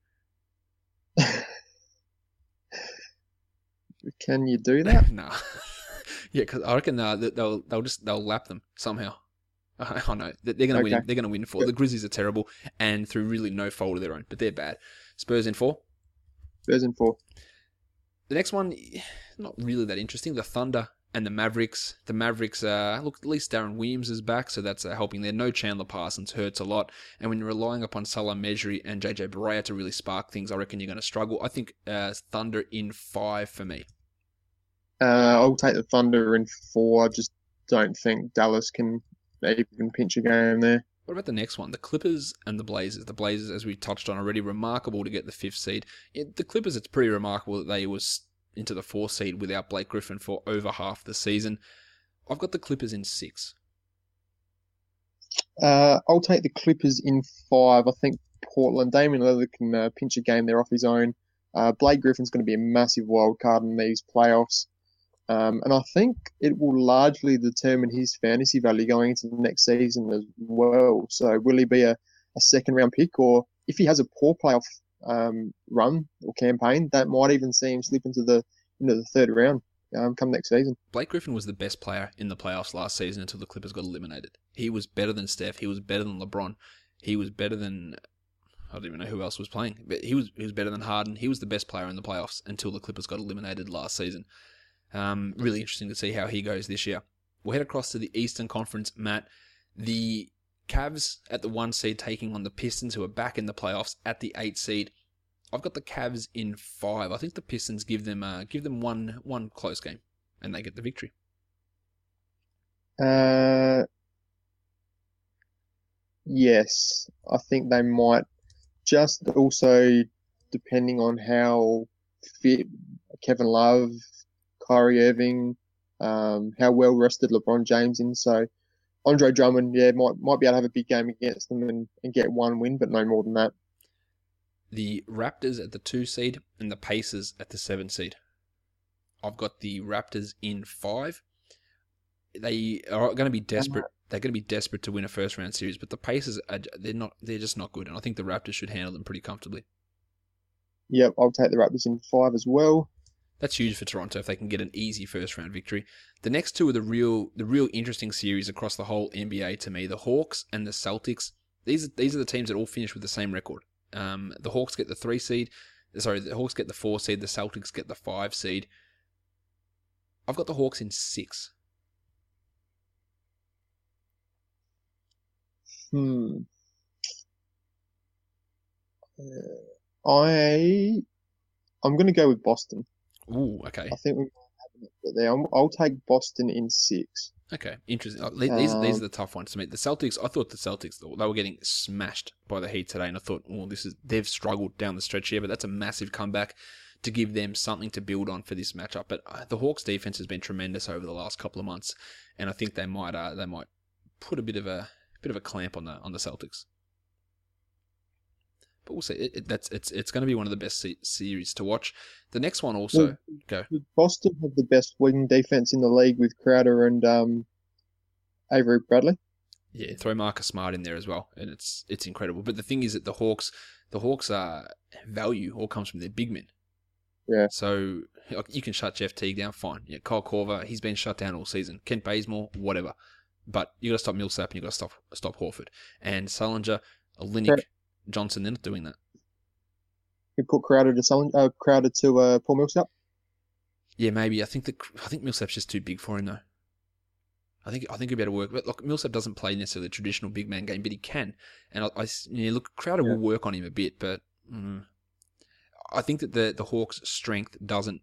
Can you do that? Nah. Yeah, because I reckon they'll lap them somehow. I know they're going to win. They're going to win 4. Good. The Grizzlies are terrible, and through really no fault of their own, but they're bad. Spurs in 4. Spurs in 4. The next one, not really that interesting. The Thunder and the Mavericks. The Mavericks, look, at least Darren Williams is back, so that's helping there. No Chandler Parsons hurts a lot. And when you're relying upon Salah Mejri and JJ Barea to really spark things, I reckon you're going to struggle. I think Thunder in 5 for me. I'll take the Thunder in 4. I just don't think Dallas can even pinch a game there. What about the next one? The Clippers and the Blazers. The Blazers, as we touched on already, remarkable to get the 5th seed. The Clippers, it's pretty remarkable that they was into the 4th seed without Blake Griffin for over half the season. I've got the Clippers in 6. I'll take the Clippers in 5. I think Portland, Damian Lillard can pinch a game there off his own. Blake Griffin's going to be a massive wild card in these playoffs. And I think it will largely determine his fantasy value going into the next season as well. So will he be a second round pick, or if he has a poor playoff run or campaign, that might even see him slip into the 3rd round come next season. Blake Griffin was the best player in the playoffs last season until the Clippers got eliminated. He was better than Steph. He was better than LeBron. He was better than, I don't even know who else was playing, but he was better than Harden. He was the best player in the playoffs until the Clippers got eliminated last season. Really interesting to see how he goes this year. We'll head across to the Eastern Conference, Matt. The Cavs at the 1 seed taking on the Pistons, who are back in the playoffs at the 8 seed. I've got the Cavs in 5. I think the Pistons give them one close game, and they get the victory. Yes, I think they might. Just also depending on how fit Kevin Love, Kyrie Irving, how well rested LeBron James in. So Andre Drummond, might be able to have a big game against them and get 1 win, but no more than that. The Raptors at the 2 seed and the Pacers at the 7 seed. I've got the Raptors in 5. They are going to be desperate. They're going to be desperate to win a first round series, but the Pacers they're just not good, and I think the Raptors should handle them pretty comfortably. Yep, I'll take the Raptors in 5 as well. That's huge for Toronto if they can get an easy first round victory. The next two are the real interesting series across the whole NBA to me. The Hawks and the Celtics. These are the teams that all finish with the same record. The Hawks get the 3 seed. Sorry, the Hawks get the 4 seed. The Celtics get the 5 seed. I've got the Hawks in 6. I'm going to go with Boston. Ooh, okay. I think we're having it there. I'll take Boston in 6. Okay, interesting. These are the tough ones to me. The Celtics, I thought the Celtics, they were getting smashed by the Heat today, and I thought, they've struggled down the stretch here, but that's a massive comeback to give them something to build on for this matchup. But the Hawks' defense has been tremendous over the last couple of months, and I think they might put a bit of a clamp on the Celtics. But we'll see. It's going to be one of the best series to watch. The next one also go. Boston have the best wing defense in the league with Crowder and Avery Bradley. Yeah, throw Marcus Smart in there as well, and it's incredible. But the thing is that the Hawks' value all comes from their big men. Yeah. So you can shut Jeff Teague down, fine. Yeah, Kyle Korver, he's been shut down all season. Kent Bazemore, whatever. But you got to stop Millsap and you got to stop Horford and Sullinger, Olynyk, Johnson. They're not doing that. You put Crowder to Paul Millsap. Yeah, maybe. I think Millsap's just too big for him though. I think he'll be able to work. But look, Millsap doesn't play necessarily a traditional big man game, but he can. And look, Crowder will work on him a bit, but I think that the Hawks' strength doesn't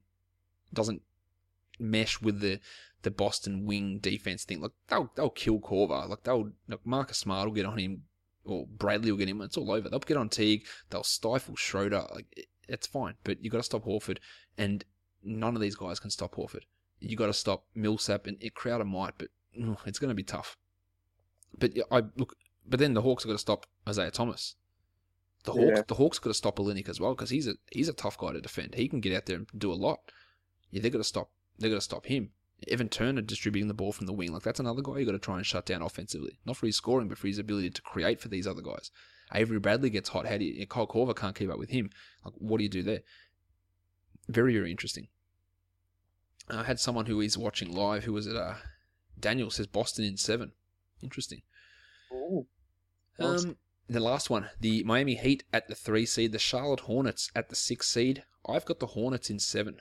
mesh with the Boston wing defense thing. Look, they'll kill Korver. Like Marcus Smart will get on him, or Bradley will get him. It's all over. They'll get on Teague. They'll stifle Schroeder. It's fine, but you got to stop Horford, and none of these guys can stop Horford. You got to stop Millsap, and Crowder might, but it's going to be tough. But then the Hawks have got to stop Isaiah Thomas. The Hawks got to stop Olynyk as well, because he's a tough guy to defend. He can get out there and do a lot. Yeah, they got to stop him. Evan Turner distributing the ball from the wing, that's another guy you got to try and shut down offensively. Not for his scoring, but for his ability to create for these other guys. Avery Bradley gets hot. Kyle Korver can't keep up with him. What do you do there? Very, very interesting. I had someone who is watching live who was at Daniel says Boston in 7. Interesting. Oh. The last one, the Miami Heat at the 3 seed, the Charlotte Hornets at the 6 seed. I've got the Hornets in 7.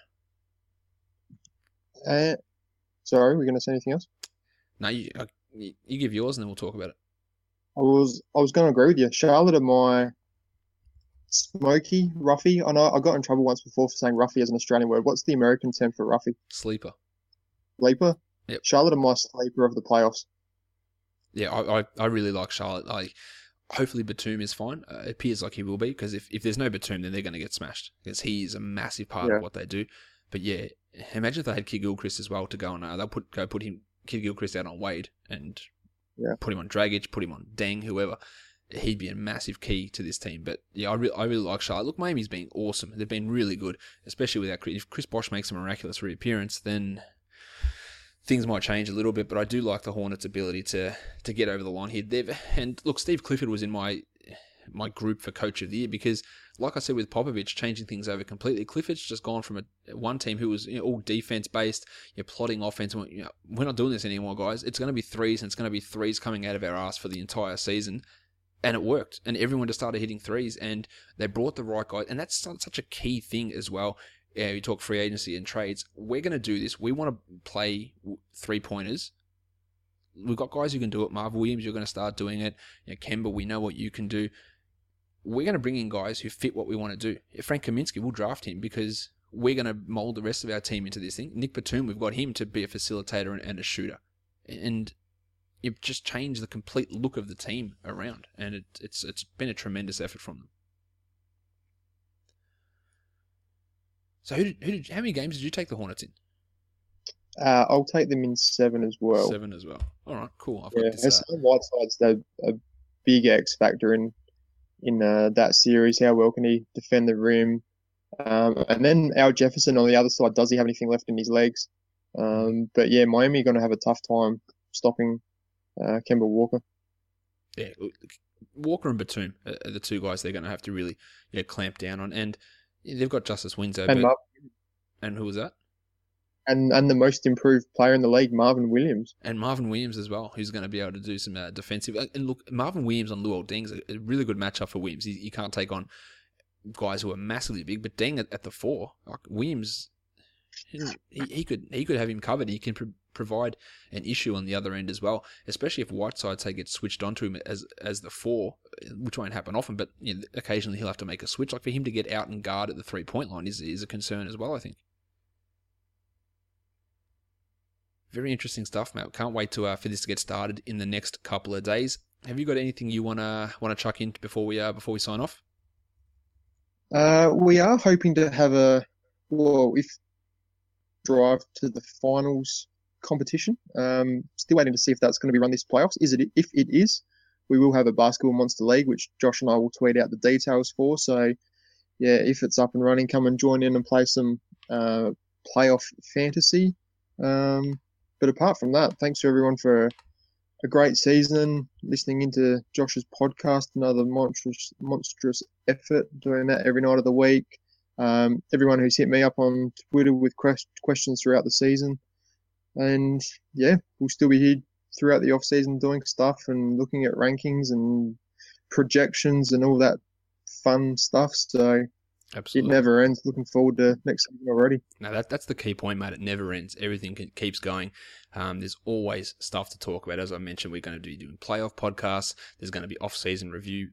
Sorry, were you going to say anything else? No, you give yours and then we'll talk about it. I was going to agree with you. Charlotte are my smoky, roughy. I know I got in trouble once before for saying roughy as an Australian word. What's the American term for roughy? Sleeper. Sleeper? Yep. Charlotte are my sleeper of the playoffs. Yeah, I really like Charlotte. Hopefully Batum is fine. It appears like he will be, because if there's no Batum, then they're going to get smashed, because he is a massive part of what they do. But yeah, imagine if they had Kid Gilchrist as well to go on. They'll put Kid Gilchrist out on Wade and put him on Dragic, put him on Deng, whoever. He'd be a massive key to this team. But yeah, I really like Charlotte. Look, Miami's been awesome. They've been really good, especially without Chris. If Chris Bosh makes a miraculous reappearance, then things might change a little bit. But I do like the Hornets' ability to get over the line here. And look, Steve Clifford was in my group for Coach of the Year, because, like I said with Popovich, changing things over completely. Clifford's just gone from one team who was all defense based, plotting offense. We're not doing this anymore, guys. It's going to be threes, and it's going to be threes coming out of our ass for the entire season. And it worked, and everyone just started hitting threes, and they brought the right guys, and that's such a key thing as well. Yeah, we talk free agency and trades. We're going to do this. We want to play 3-pointers. We've got guys who can do it. Marv Williams, you're going to start doing it. Kemba, we know what you can do. We're going to bring in guys who fit what we want to do. Frank Kaminsky, we'll draft him, because we're going to mold the rest of our team into this thing. Nick Batum, we've got him to be a facilitator and a shooter. And you've just changed the complete look of the team around. And it's been a tremendous effort from them. So how many games did you take the Hornets in? I'll take them in 7 as well. 7 as well. All right, cool. I've got this. Whiteside's a big X factor in that series. How well can he defend the rim? And then Al Jefferson on the other side, does he have anything left in his legs? But yeah, Miami are going to have a tough time stopping Kemba Walker. Yeah, Walker and Batum are the two guys they're going to have to really clamp down on. And they've got Justice Winslow. And who was that? And the most improved player in the league, Marvin Williams. And Marvin Williams as well, who's going to be able to do some defensive. And look, Marvin Williams on Luol Deng's a really good matchup for Williams. He can't take on guys who are massively big, but Deng at the 4, like Williams, he could have him covered. He can provide an issue on the other end as well, especially if Whiteside, say, gets switched onto him as the 4, which won't happen often, but occasionally he'll have to make a switch. Like, for him to get out and guard at the 3-point line is a concern as well, I think. Very interesting stuff, mate. Can't wait for this to get started in the next couple of days. Have you got anything you wanna chuck in before we sign off? We are hoping to have if drive to the finals competition. Still waiting to see if that's going to be run this playoffs. If it is, we will have a Basketball Monster League, which Josh and I will tweet out the details for. So, yeah, if it's up and running, come and join in and play some playoff fantasy. But apart from that, thanks to everyone for a great season, listening into Josh's podcast, another monstrous effort, doing that every night of the week. Everyone who's hit me up on Twitter with questions throughout the season. And yeah, we'll still be here throughout the off season doing stuff and looking at rankings and projections and all that fun stuff. So Absolutely. It never ends. Looking forward to next season already. No, that's the key point, mate. It never ends. Everything keeps going. There's always stuff to talk about. As I mentioned, we're going to be doing playoff podcasts. There's going to be season review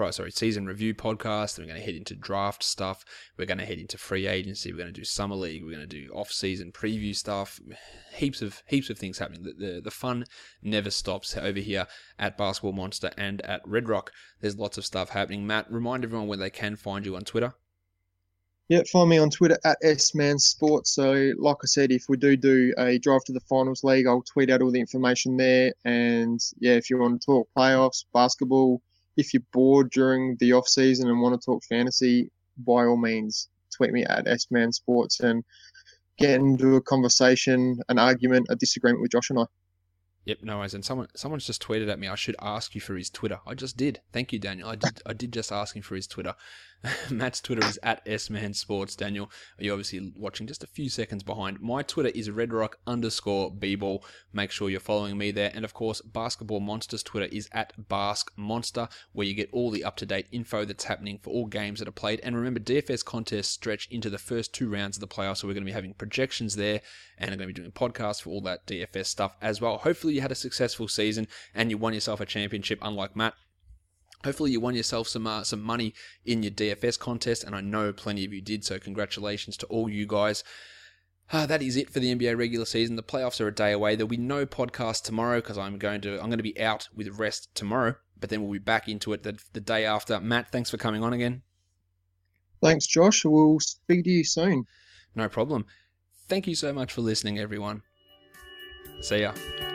podcasts. Then we're going to head into draft stuff. We're going to head into free agency. We're going to do summer league. We're going to do off-season preview stuff. Heaps of things happening. The fun never stops over here at Basketball Monster and at Red Rock. There's lots of stuff happening. Matt, remind everyone where they can find you on Twitter. Yeah, find me on Twitter at SManSports. So, like I said, if we do a drive to the finals league, I'll tweet out all the information there. And yeah, if you want to talk playoffs, basketball, if you're bored during the off season and want to talk fantasy, by all means, tweet me at SManSports and get into a conversation, an argument, a disagreement with Josh and I. Yep, no worries. And someone's just tweeted at me, I should ask you for his Twitter. I just did. Thank you, Daniel. I did just ask him for his Twitter. Matt's Twitter is at SManSports. Daniel, you're obviously watching just a few seconds behind. My Twitter is redrock_bball. Make sure you're following me there. And of course, Basketball Monster's Twitter is at BaskMonster, where you get all the up-to-date info that's happening for all games that are played. And remember, DFS contests stretch into the first 2 rounds of the playoffs, so we're going to be having projections there, and I'm going to be doing podcasts for all that DFS stuff as well. Hopefully you had a successful season and you won yourself a championship, unlike Matt. Hopefully you won yourself some money in your DFS contest, and I know plenty of you did, so congratulations to all you guys. That is it for the NBA regular season. The playoffs are a day away. There'll be no podcast tomorrow because I'm going to be out with rest tomorrow, but then we'll be back into it the day after. Matt, thanks for coming on again. Thanks, Josh. We'll speak to you soon. No problem. Thank you so much for listening, everyone. See ya.